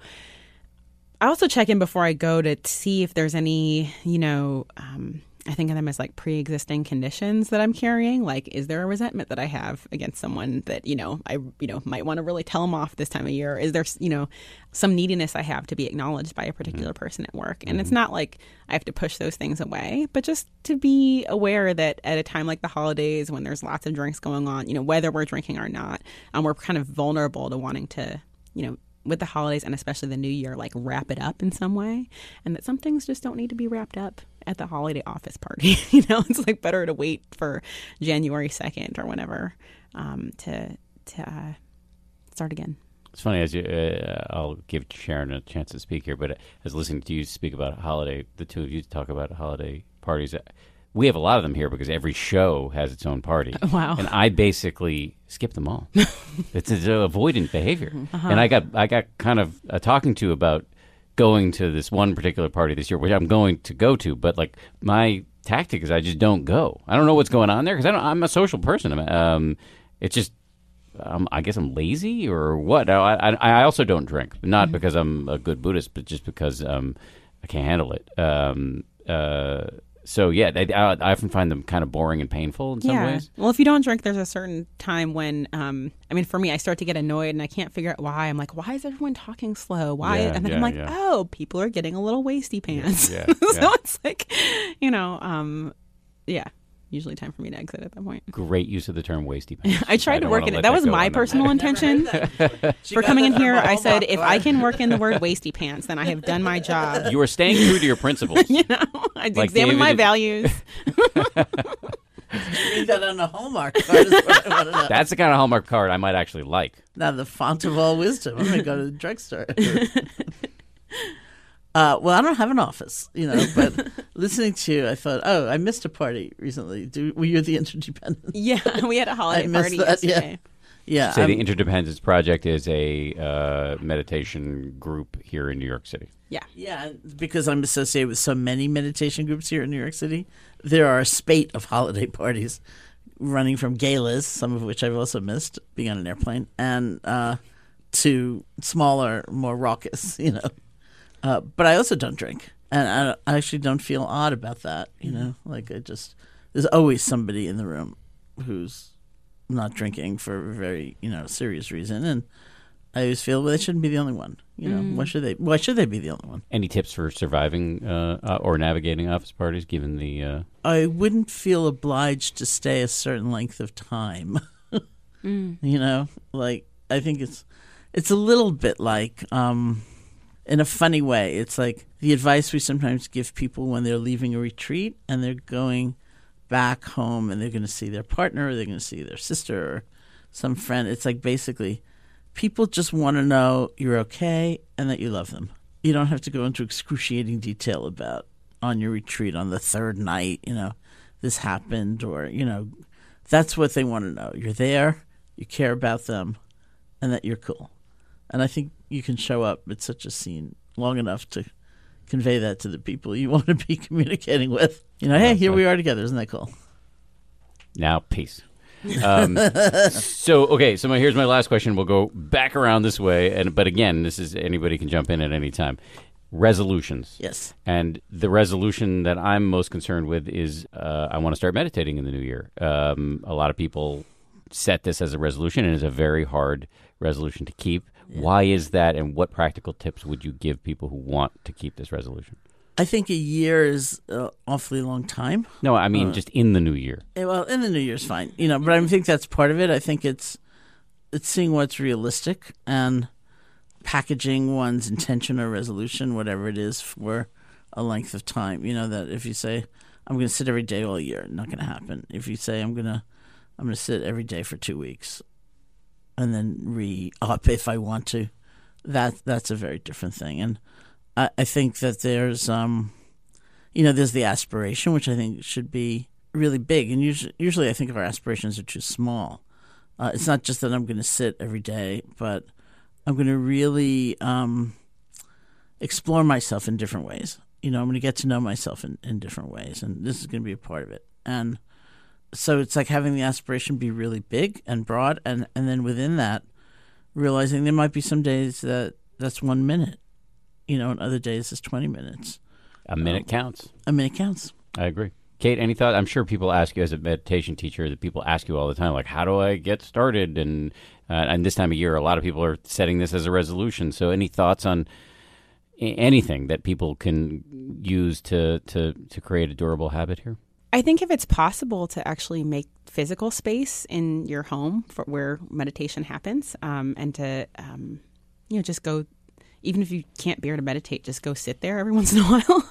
I also check in before I go to see if there's any, you know, um, I think of them as like pre-existing conditions that I'm carrying. Like, is there a resentment that I have against someone that, you know, I, you know, might want to really tell them off this time of year? Is there, you know, some neediness I have to be acknowledged by a particular person at work? And it's not like I have to push those things away, but just to be aware that at a time like the holidays, when there's lots of drinks going on, you know, whether we're drinking or not, um, we're kind of vulnerable to wanting to, you know, with the holidays and especially the new year, like wrap it up in some way, and that some things just don't need to be wrapped up at the holiday office party. You know, it's like better to wait for January second or whenever um, to to uh, start again. It's funny, as you, uh, I'll give Sharon a chance to speak here, but as listening to you speak about holiday, the two of you talk about holiday parties, we have a lot of them here because every show has its own party. Wow. And I basically skip them all. It's an avoidant behavior. Uh-huh. And I got I got kind of uh, talking to about going to this one particular party this year, which I'm going to go to, but like my tactic is I just don't go. I don't know what's going on there because I'm a social person. Um, it's just, um, I guess I'm lazy or what. I, I, I also don't drink, not mm-hmm. because I'm a good Buddhist, but just because um, I can't handle it. Um, uh, so yeah, I, I often find them kind of boring and painful in some yeah. ways. Well, if you don't drink, there's a certain time when, um, I mean, for me, I start to get annoyed and I can't figure out why. I'm like, why is everyone talking slow? Why? Yeah, and then yeah, I'm like, yeah. oh, people are getting a little wasty pants. Yeah, yeah, so yeah. it's like, you know, um, yeah, usually time for me to exit at that point. Great use of the term wasty pants. I tried I to don't work wanna in it. let That was go my on that. personal intention. She For got coming in that from here, a I said, Hallmark if card. I can work in the word wasty pants, then I have done my job. You are staying true to your principles. You know, I Like examined my David- values. Read that on a Hallmark card is what I want to know. That's the kind of Hallmark card I might actually like. Now the font of all wisdom. I'm going to go to the drugstore. uh, well, I don't have an office, you know, but listening to you, I thought, oh, I missed a party recently. Do, were you the Interdependent? Yeah, we had a holiday I missed party that, yeah. yesterday. Yeah. Say I'm- the Interdependence Project is a uh, meditation group here in New York City. Yeah. Yeah, because I'm associated with so many meditation groups here in New York City, there are a spate of holiday parties running from galas, some of which I've also missed being on an airplane, and uh, to smaller, more raucous, you know. Uh, but I also don't drink, and I, I actually don't feel odd about that, you know. Like I just, there's always somebody in the room who's not drinking for a very, you know, serious reason, and I always feel, well, they shouldn't be the only one. You know, Mm. why should they? Why should they be the only one? Any tips for surviving uh, uh, or navigating office parties, given the... Uh... I wouldn't feel obliged to stay a certain length of time. Mm. You know, like I think it's it's a little bit like, um, in a funny way, it's like the advice we sometimes give people when they're leaving a retreat and they're going back home and they're going to see their partner or they're going to see their sister or some friend. It's like basically people just want to know you're okay and that you love them. You don't have to go into excruciating detail about on your retreat on the third night, you know, this happened or, you know, that's what they want to know. You're there, you care about them, and that you're cool. And I think you can show up at such a scene long enough to convey that to the people you want to be communicating with. You know, hey, here we are together. Isn't that cool? Now, peace. um, so, okay, so my, here's my last question. We'll go back around this way. and But again, this is anybody can jump in at any time. Resolutions. Yes. And the resolution that I'm most concerned with is uh, I want to start meditating in the new year. Um, a lot of people set this as a resolution, and it's a very hard resolution to keep. Yeah. Why is that, and what practical tips would you give people who want to keep this resolution? I think a year is an awfully long time. No, I mean uh, just in the new year. Yeah, well, in the new year's fine, you know. But I think that's part of it. I think it's it's seeing what's realistic and packaging one's intention or resolution, whatever it is, for a length of time. You know, that if you say I'm going to sit every day all year, not going to happen. If you say I'm gonna I'm going to sit every day for two weeks, and then re up if I want to, that that's a very different thing. And I, I think that there's, um, you know, there's the aspiration, which I think should be really big. And usually, usually I think of our aspirations are too small. Uh, it's not just that I'm going to sit every day, but I'm going to really um, explore myself in different ways. You know, I'm going to get to know myself in, in different ways, and this is going to be a part of it. And so it's like having the aspiration be really big and broad, and, and then within that, realizing there might be some days that that's one minute. You know, and other days it's twenty minutes. A minute um, counts. A minute counts. I agree. Kate, any thought? I'm sure people ask you as a meditation teacher that people ask you all the time, like, how do I get started? And uh, and this time of year, a lot of people are setting this as a resolution. So any thoughts on a- anything that people can use to, to, to create a durable habit here? I think if it's possible to actually make physical space in your home for where meditation happens, um, and to, um, you know, just go, even if you can't bear to meditate, just go sit there every once in a while.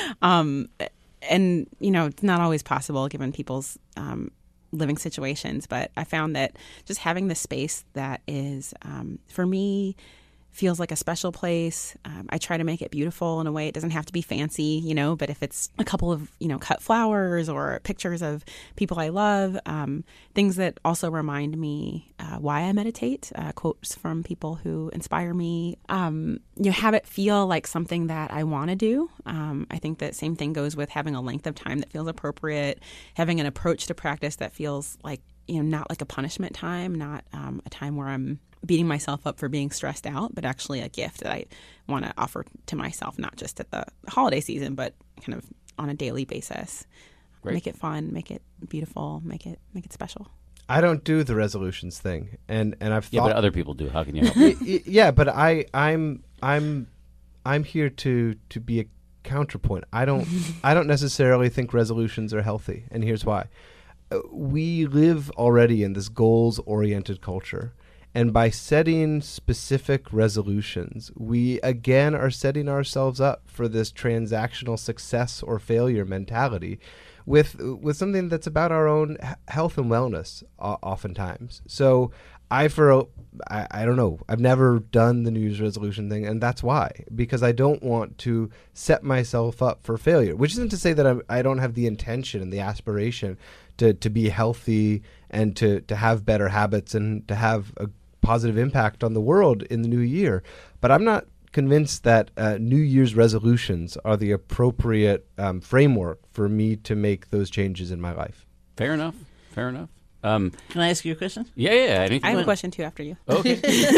um, and, you know, it's not always possible given people's um, living situations. But I found that just having the space that is, um, for me, feels like a special place. Um, I try to make it beautiful in a way. It doesn't have to be fancy, you know, but if it's a couple of, you know, cut flowers or pictures of people I love, um, things that also remind me uh, why I meditate, uh, quotes from people who inspire me, um, you have it feel like something that I want to do. Um, I think that same thing goes with having a length of time that feels appropriate, having an approach to practice that feels like, you know, not like a punishment time, not um, a time where I'm beating myself up for being stressed out, but actually a gift that I want to offer to myself, not just at the holiday season, but kind of on a daily basis. Great. Make it fun, make it beautiful, make it make it special. I don't do the resolutions thing, and and I've Yeah, thought, but other people do. How can you help? Y- y- yeah, but I I'm I'm I'm here to to be a counterpoint. I don't I don't necessarily think resolutions are healthy, and here's why. Uh, we live already in this goals-oriented culture. And by setting specific resolutions, we again are setting ourselves up for this transactional success or failure mentality with with something that's about our own h- health and wellness uh, oftentimes. So I, for a, I, I don't know, I've never done the New Year's resolution thing, and that's why, because I don't want to set myself up for failure, which isn't to say that I'm, I don't have the intention and the aspiration to, to be healthy and to, to have better habits and to have a positive impact on the world in the new year. But I'm not convinced that uh, New Year's resolutions are the appropriate um, framework for me to make those changes in my life. Fair enough. Fair enough. Um, Can I ask you a question? yeah, yeah. Anything? I have a question too after you. Okay.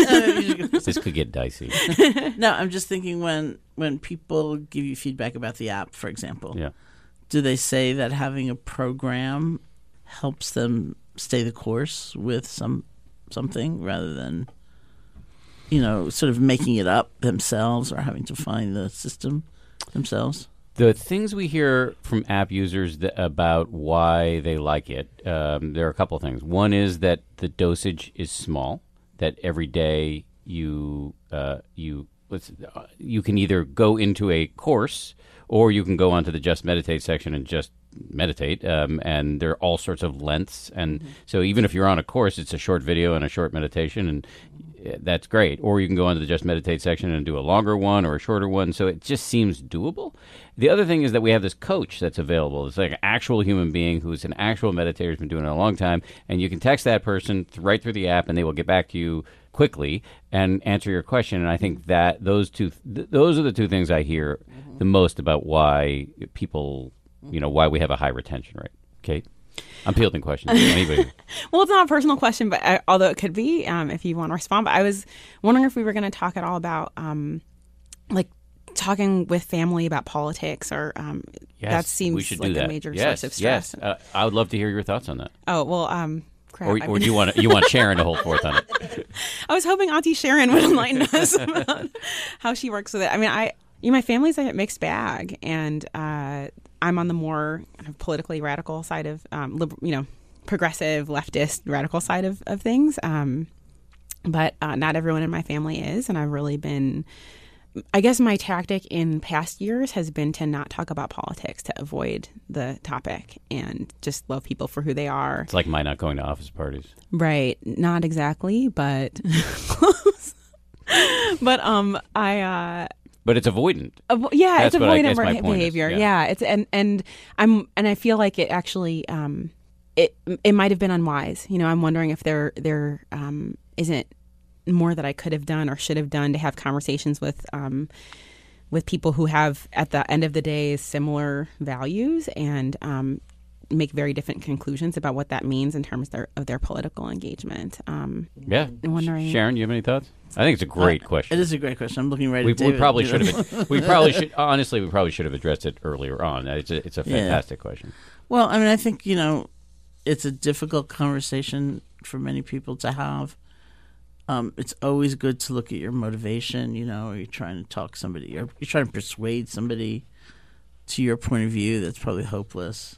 This could get dicey. No, I'm just thinking when when people give you feedback about the app, for example, Yeah. do they say that having a program helps them stay the course with some something rather than, you know, sort of making it up themselves or having to find the system themselves? The things we hear from app users that, about why they like it, um, there are a couple of things. One is that the dosage is small, that every day you uh, you let's, uh, you can either go into a course or you can go onto the Just Meditate section and just meditate, um, and there are all sorts of lengths. And mm-hmm. so even if you're on a course, it's a short video and a short meditation, and that's great. Or you can go onto the Just Meditate section and do a longer one or a shorter one. So it just seems doable. The other thing is that we have this coach that's available. It's like an actual human being who's an actual meditator who's been doing it a long time, and you can text that person th- right through the app, and they will get back to you quickly and answer your question. And I think that those two, th- those are the two things I hear mm-hmm. the most about why people, you know, why we have a high retention rate. Kate? I'm fielding questions. Anybody? Well, it's not a personal question, but I, although it could be, um, if you want to respond. But I was wondering if we were going to talk at all about, um, like, talking with family about politics, or um, yes, that seems we should like do that. a major yes, source of stress. Yes, uh, I would love to hear your thoughts on that. Oh well, um, crap. Or, I or mean, do you want you want Sharon to hold forth on it? I was hoping Auntie Sharon would enlighten us about how she works with it. I mean, I, you know, my family's a mixed bag, and uh, I'm on the more kind of politically radical side of, um, liber- you know, progressive, leftist, radical side of, of things. Um, but uh, not everyone in my family is. And I've really been, I guess my tactic in past years has been to not talk about politics, to avoid the topic and just love people for who they are. It's like my not going to office parties. Right. Not exactly, but close. But um, I... Uh, But it's avoidant. Avo- yeah, That's it's what I avoidant guess my beha- point is, behavior. yeah. Yeah. it's and and I'm and I feel like it actually um it it might have been unwise. You know, I'm wondering if there there um isn't more that I could have done or should have done to have conversations with um with people who have at the end of the day similar values and um make very different conclusions about what that means in terms of their, of their political engagement. Um, Yeah. I'm wondering, Sharon, you have any thoughts? I think it's a great Uh, question. It is a great question. I'm looking right We, at David. we probably you should know. have. We probably should. Honestly, we probably should have addressed it earlier on. It's a. It's a Yeah. fantastic question. Well, I mean, I think, you know, it's a difficult conversation for many people to have. Um, it's always good to look at your motivation. You know, are you trying to talk somebody, or you're trying to persuade somebody to your point of view? That's probably hopeless.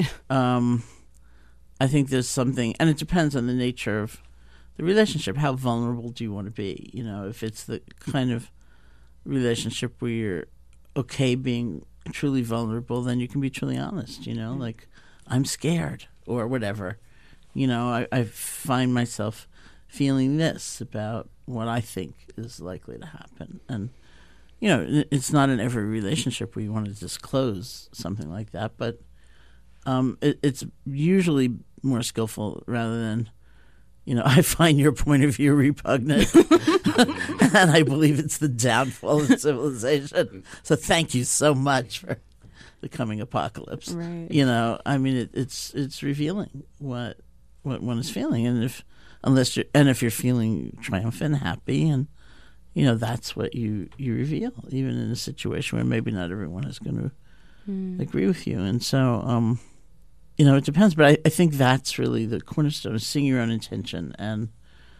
um, I think there's something, and it depends on the nature of the relationship. How vulnerable do you want to be? You know, if it's the kind of relationship where you're okay being truly vulnerable, then you can be truly honest. You know, like, I'm scared or whatever. You know, I, I find myself feeling this about what I think is likely to happen. And, you know, it's not in every relationship where you want to disclose something like that, but um, it, it's usually more skillful rather than, you know, I find your point of view repugnant, and I believe it's the downfall of civilization. So thank you so much for the coming apocalypse. Right. You know, I mean, it, it's it's revealing what what one is feeling, and if unless you're and if you're feeling triumphant, happy, and you know, that's what you you reveal, even in a situation where maybe not everyone is going to mm. agree with you, and so. um You know, it depends, but I, I think that's really the cornerstone of seeing your own intention and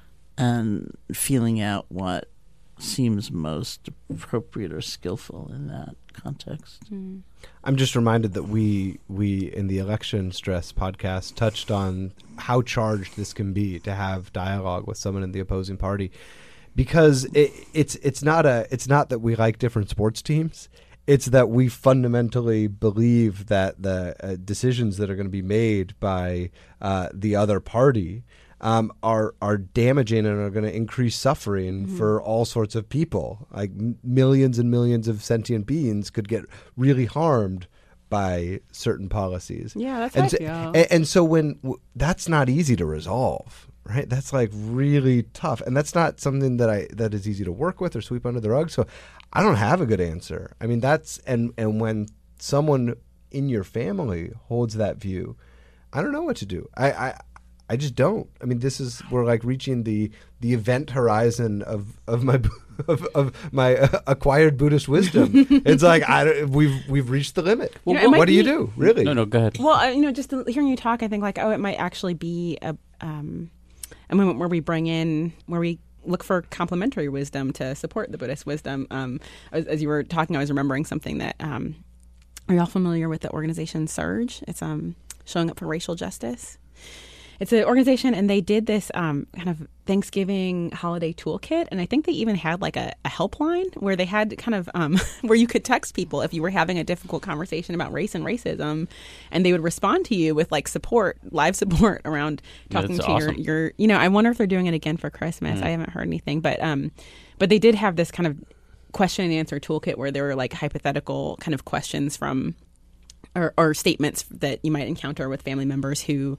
and feeling out what seems most appropriate or skillful in that context. Mm. I'm just reminded that we we in the Election Stress podcast touched on how charged this can be to have dialogue with someone in the opposing party, because it, it's it's not a it's not that we like different sports teams. It's that we fundamentally believe that the uh, decisions that are going to be made by uh, the other party um, are are damaging and are going to increase suffering mm-hmm. for all sorts of people. Like m- millions and millions of sentient beings could get really harmed by certain policies. Yeah, that's and right. So, yeah. and, and so when w- that's not easy to resolve. Right, that's like really tough, and that's not something that I that is easy to work with or sweep under the rug. So, I don't have a good answer. I mean, that's and and when someone in your family holds that view, I don't know what to do. I I, I just don't. I mean, this is we're like reaching the the event horizon of of my of, of my uh, acquired Buddhist wisdom. It's like I don't, we've we've reached the limit. Well, you know, what, what do be, you do, really? No, no, go ahead. Well, uh, you know, just hearing you talk, I think like, oh, it might actually be a. Um, a moment where we bring in, where we look for complementary wisdom to support the Buddhist wisdom. Um, as, as you were talking, I was remembering something that, um, are you all familiar with the organization SURGE? It's um, Showing Up for Racial Justice. It's an organization, and they did this um, kind of Thanksgiving holiday toolkit, and I think they even had like a, a helpline where they had kind of um, where you could text people if you were having a difficult conversation about race and racism, and they would respond to you with like support, live support around talking That's to awesome. your, your, you know, I wonder if they're doing it again for Christmas. Mm. I haven't heard anything, but um, but they did have this kind of question and answer toolkit where there were like hypothetical kind of questions from or, or statements that you might encounter with family members who.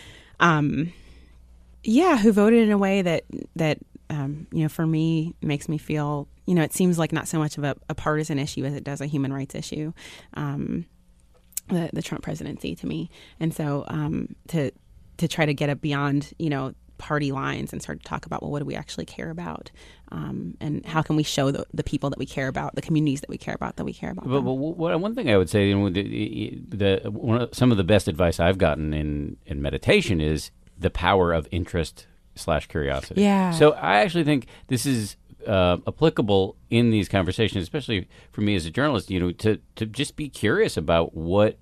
Um, yeah, who voted in a way that that um, you know, for me makes me feel, you know, it seems like not so much of a, a partisan issue as it does a human rights issue, um, the the Trump presidency to me, and so um, to to try to get it beyond, you know, party lines and start to talk about, well, what do we actually care about, um, and how can we show the, the people that we care about, the communities that we care about, that we care about. But, but what, one thing I would say, you know, the, the one of, some of the best advice I've gotten in, in meditation is the power of interest slash curiosity. Yeah. So I actually think this is uh, applicable in these conversations, especially for me as a journalist. You know, to to just be curious about what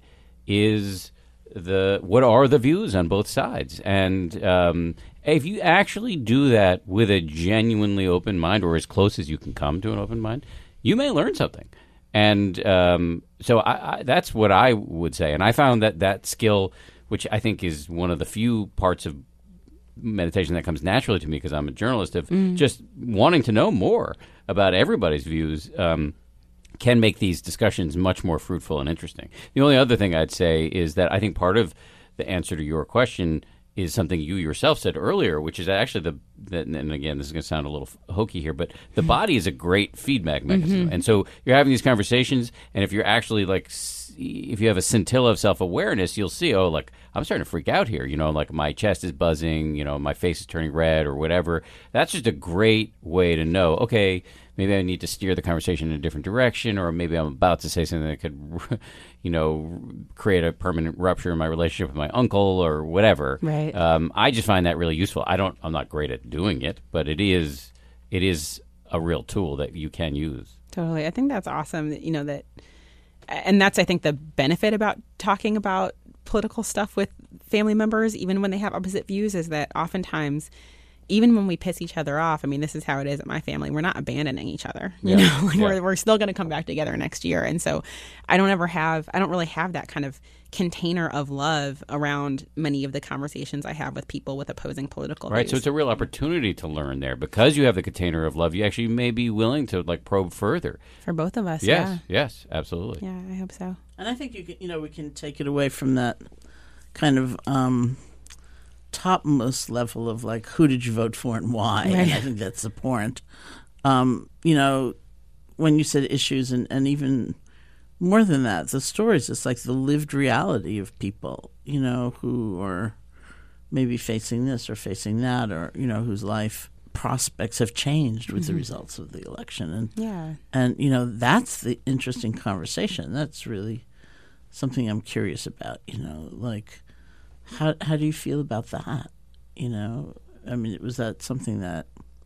is the what are the views on both sides, and um, if you actually do that with a genuinely open mind, or as close as you can come to an open mind, you may learn something. And um, so I, I, that's what I would say. And I found that that skill, which I think is one of the few parts of meditation that comes naturally to me because I'm a journalist, of mm. just wanting to know more about everybody's views, um, can make these discussions much more fruitful and interesting. The only other thing I'd say is that I think part of the answer to your question is something you yourself said earlier, which is actually the, the and again, this is going to sound a little hokey here, but the body is a great feedback mechanism. Mm-hmm. And so you're having these conversations, and if you're actually like, if you have a scintilla of self-awareness, you'll see, oh, like, I'm starting to freak out here. You know, like my chest is buzzing, you know, my face is turning red or whatever. That's just a great way to know, okay, maybe I need to steer the conversation in a different direction, or maybe I'm about to say something that could, you know, create a permanent rupture in my relationship with my uncle or whatever. Right. Um, I just find that really useful. I don't, I'm not great at doing it, but it is, it is a real tool that you can use. Totally. I think that's awesome that, you know, that, and that's, I think, the benefit about talking about political stuff with family members, even when they have opposite views, is that oftentimes even when we piss each other off, I mean, this is how it is at my family. We're not abandoning each other. You Yeah. know, like Yeah. we're we're still going to come back together next year. And so, I don't ever have, I don't really have that kind of container of love around many of the conversations I have with people with opposing political Right, views. so it's a real opportunity to learn there because you have the container of love. You actually may be willing to like probe further. For both of us. Yes, yes, absolutely. Yeah. Yeah, I hope so. And I think you can, you know, we can take it away from that kind of um, topmost level of like, who did you vote for and why? Right. And I think that's the point. Um, you know, when you said issues and, and even more than that, the stories, it's like the lived reality of people, you know, who are maybe facing this or facing that, or, you know, whose life prospects have changed with mm-hmm. the results of the election. And, yeah. and, you know, that's the interesting conversation. That's really something I'm curious about, you know, like, how how do you feel about that? You know, I mean, was that something that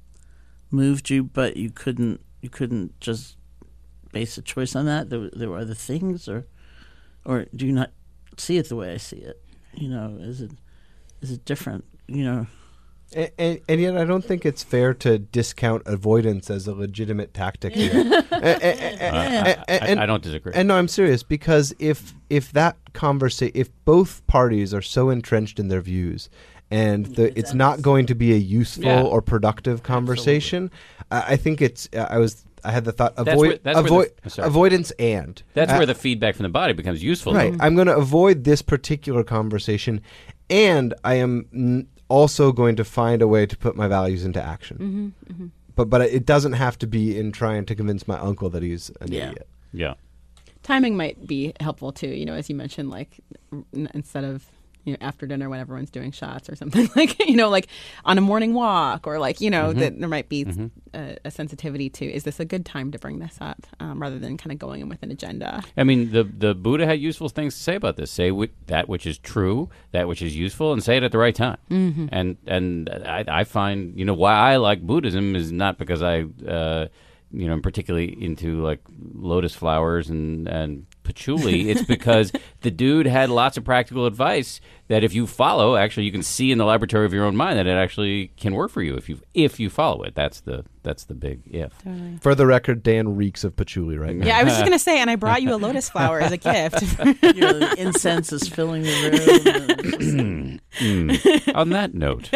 moved you, but you couldn't you couldn't just base a choice on that? There, there were other things, or or do you not see it the way I see it? You know, is it is it different? You know. And, and, and yet, I don't think it's fair to discount avoidance as a legitimate tactic here. and, and, Uh, I, I, I don't disagree. And no, I'm serious, because if if that conversation, if both parties are so entrenched in their views, and the, it's, it's not going to be a useful Yeah. or productive conversation, uh, I think it's. Uh, I was. I had the thought That's avoid where- that's where avoid the- sorry. avoidance and That's uh, where the feedback from the body becomes useful. right. though. I'm going to avoid this particular conversation, and I am n- also going to find a way to put my values into action. Mm-hmm, mm-hmm. But but it doesn't have to be in trying to convince my uncle that he's an Yeah. idiot. Yeah. Timing might be helpful too, you know, as you mentioned, like n- instead of, you know, after dinner when everyone's doing shots or something, like, you know, like on a morning walk, or like, you know, Mm-hmm. that there might be Mm-hmm. a, a sensitivity to, is this a good time to bring this up, um, rather than kind of going in with an agenda. I mean, the the Buddha had useful things to say about this. Say wh- that which is true, that which is useful, and say it at the right time. Mm-hmm. And and I, I find, you know, why I like Buddhism is not because I, uh, you know, I'm particularly into like lotus flowers and and patchouli. It's because the dude had lots of practical advice that if you follow, actually, you can see in the laboratory of your own mind that it actually can work for you if you if you follow it. That's the that's the big if. Totally. For the record, Dan reeks of patchouli right now. Yeah, I was just going to say, and I brought you a lotus flower as a gift. You know, the incense is filling the room. Mm. On that note,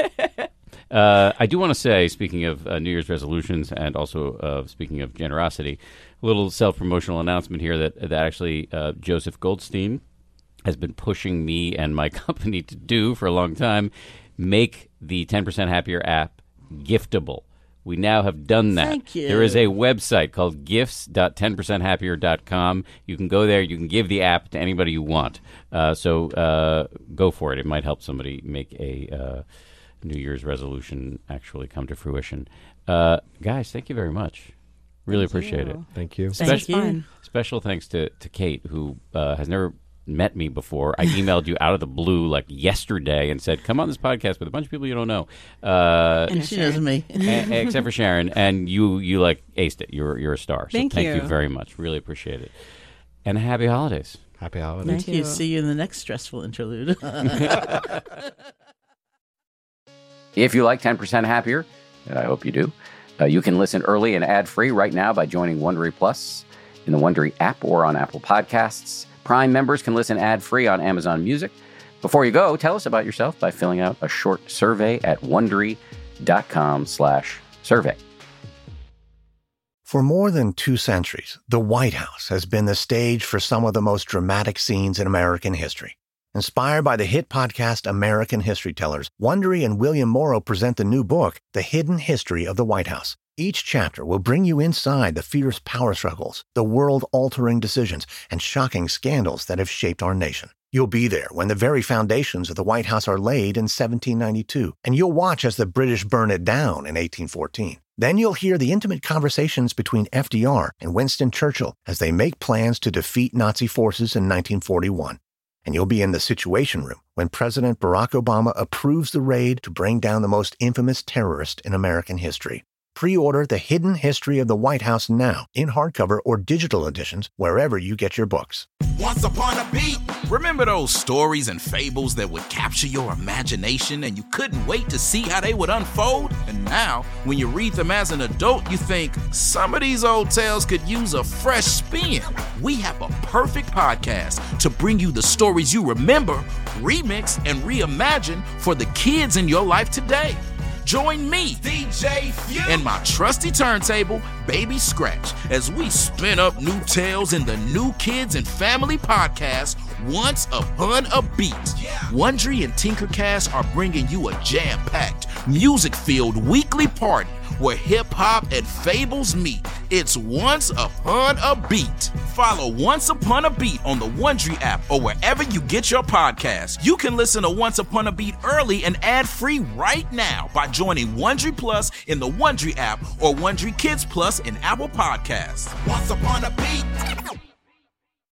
uh, I do want to say, speaking of uh, New Year's resolutions and also uh, speaking of generosity, a little self-promotional announcement here that, that actually uh, Joseph Goldstein has been pushing me and my company to do for a long time, make the ten percent Happier app giftable. We now have done that. Thank you. There is a website called gifts dot ten percent happier dot com. You can go there. You can give the app to anybody you want. Uh, so uh, go for it. It might help somebody make a uh, New Year's resolution actually come to fruition. Uh, guys, thank you very much. Really Thank appreciate you. it. Thank you. Thank Special- you. Fun. Special thanks to, to Kate, who uh, has never met me before. I emailed you out of the blue like yesterday and said, come on this podcast with a bunch of people you don't know. Uh, And She Sharon. knows me. a- except for Sharon. And you you like aced it. You're, you're a star. So Thank thank you. you. very much. Really appreciate it. And happy holidays. Happy holidays. Thank Thank you. you. See you in the next stressful interlude. If you like ten percent Happier, and I hope you do, uh, you can listen early and ad-free right now by joining Wondery Plus in the Wondery app or on Apple Podcasts. Prime members can listen ad-free on Amazon Music. Before you go, tell us about yourself by filling out a short survey at Wondery.com slash survey. For more than two centuries, the White House has been the stage for some of the most dramatic scenes in American history. Inspired by the hit podcast American History Tellers, Wondery and William Morrow present the new book, The Hidden History of the White House. Each chapter will bring you inside the fierce power struggles, the world-altering decisions, and shocking scandals that have shaped our nation. You'll be there when the very foundations of the White House are laid in seventeen ninety-two, and you'll watch as the British burn it down in eighteen fourteen. Then you'll hear the intimate conversations between F D R and Winston Churchill as they make plans to defeat Nazi forces in nineteen forty-one. And you'll be in the Situation Room when President Barack Obama approves the raid to bring down the most infamous terrorist in American history. Pre-order The Hidden History of the White House now in hardcover or digital editions wherever you get your books. Once upon a beat. Remember those stories and fables that would capture your imagination and you couldn't wait to see how they would unfold? And now, when you read them as an adult, you think, some of these old tales could use a fresh spin. We have a perfect podcast to bring you the stories you remember, remix, and reimagine for the kids in your life today. Join me, D J Few, and my trusty turntable, Baby Scratch, as we spin up new tales in the New Kids and Family podcast, Once Upon a Beat. Yeah. Wondery and Tinkercast are bringing you a jam-packed, music-filled weekly party where hip-hop and fables meet. It's Once Upon a Beat. Follow Once Upon a Beat on the Wondery app or wherever you get your podcasts. You can listen to Once Upon a Beat early and ad-free right now by joining Wondery Plus in the Wondery app or Wondery Kids Plus in Apple Podcasts. Once Upon a Beat.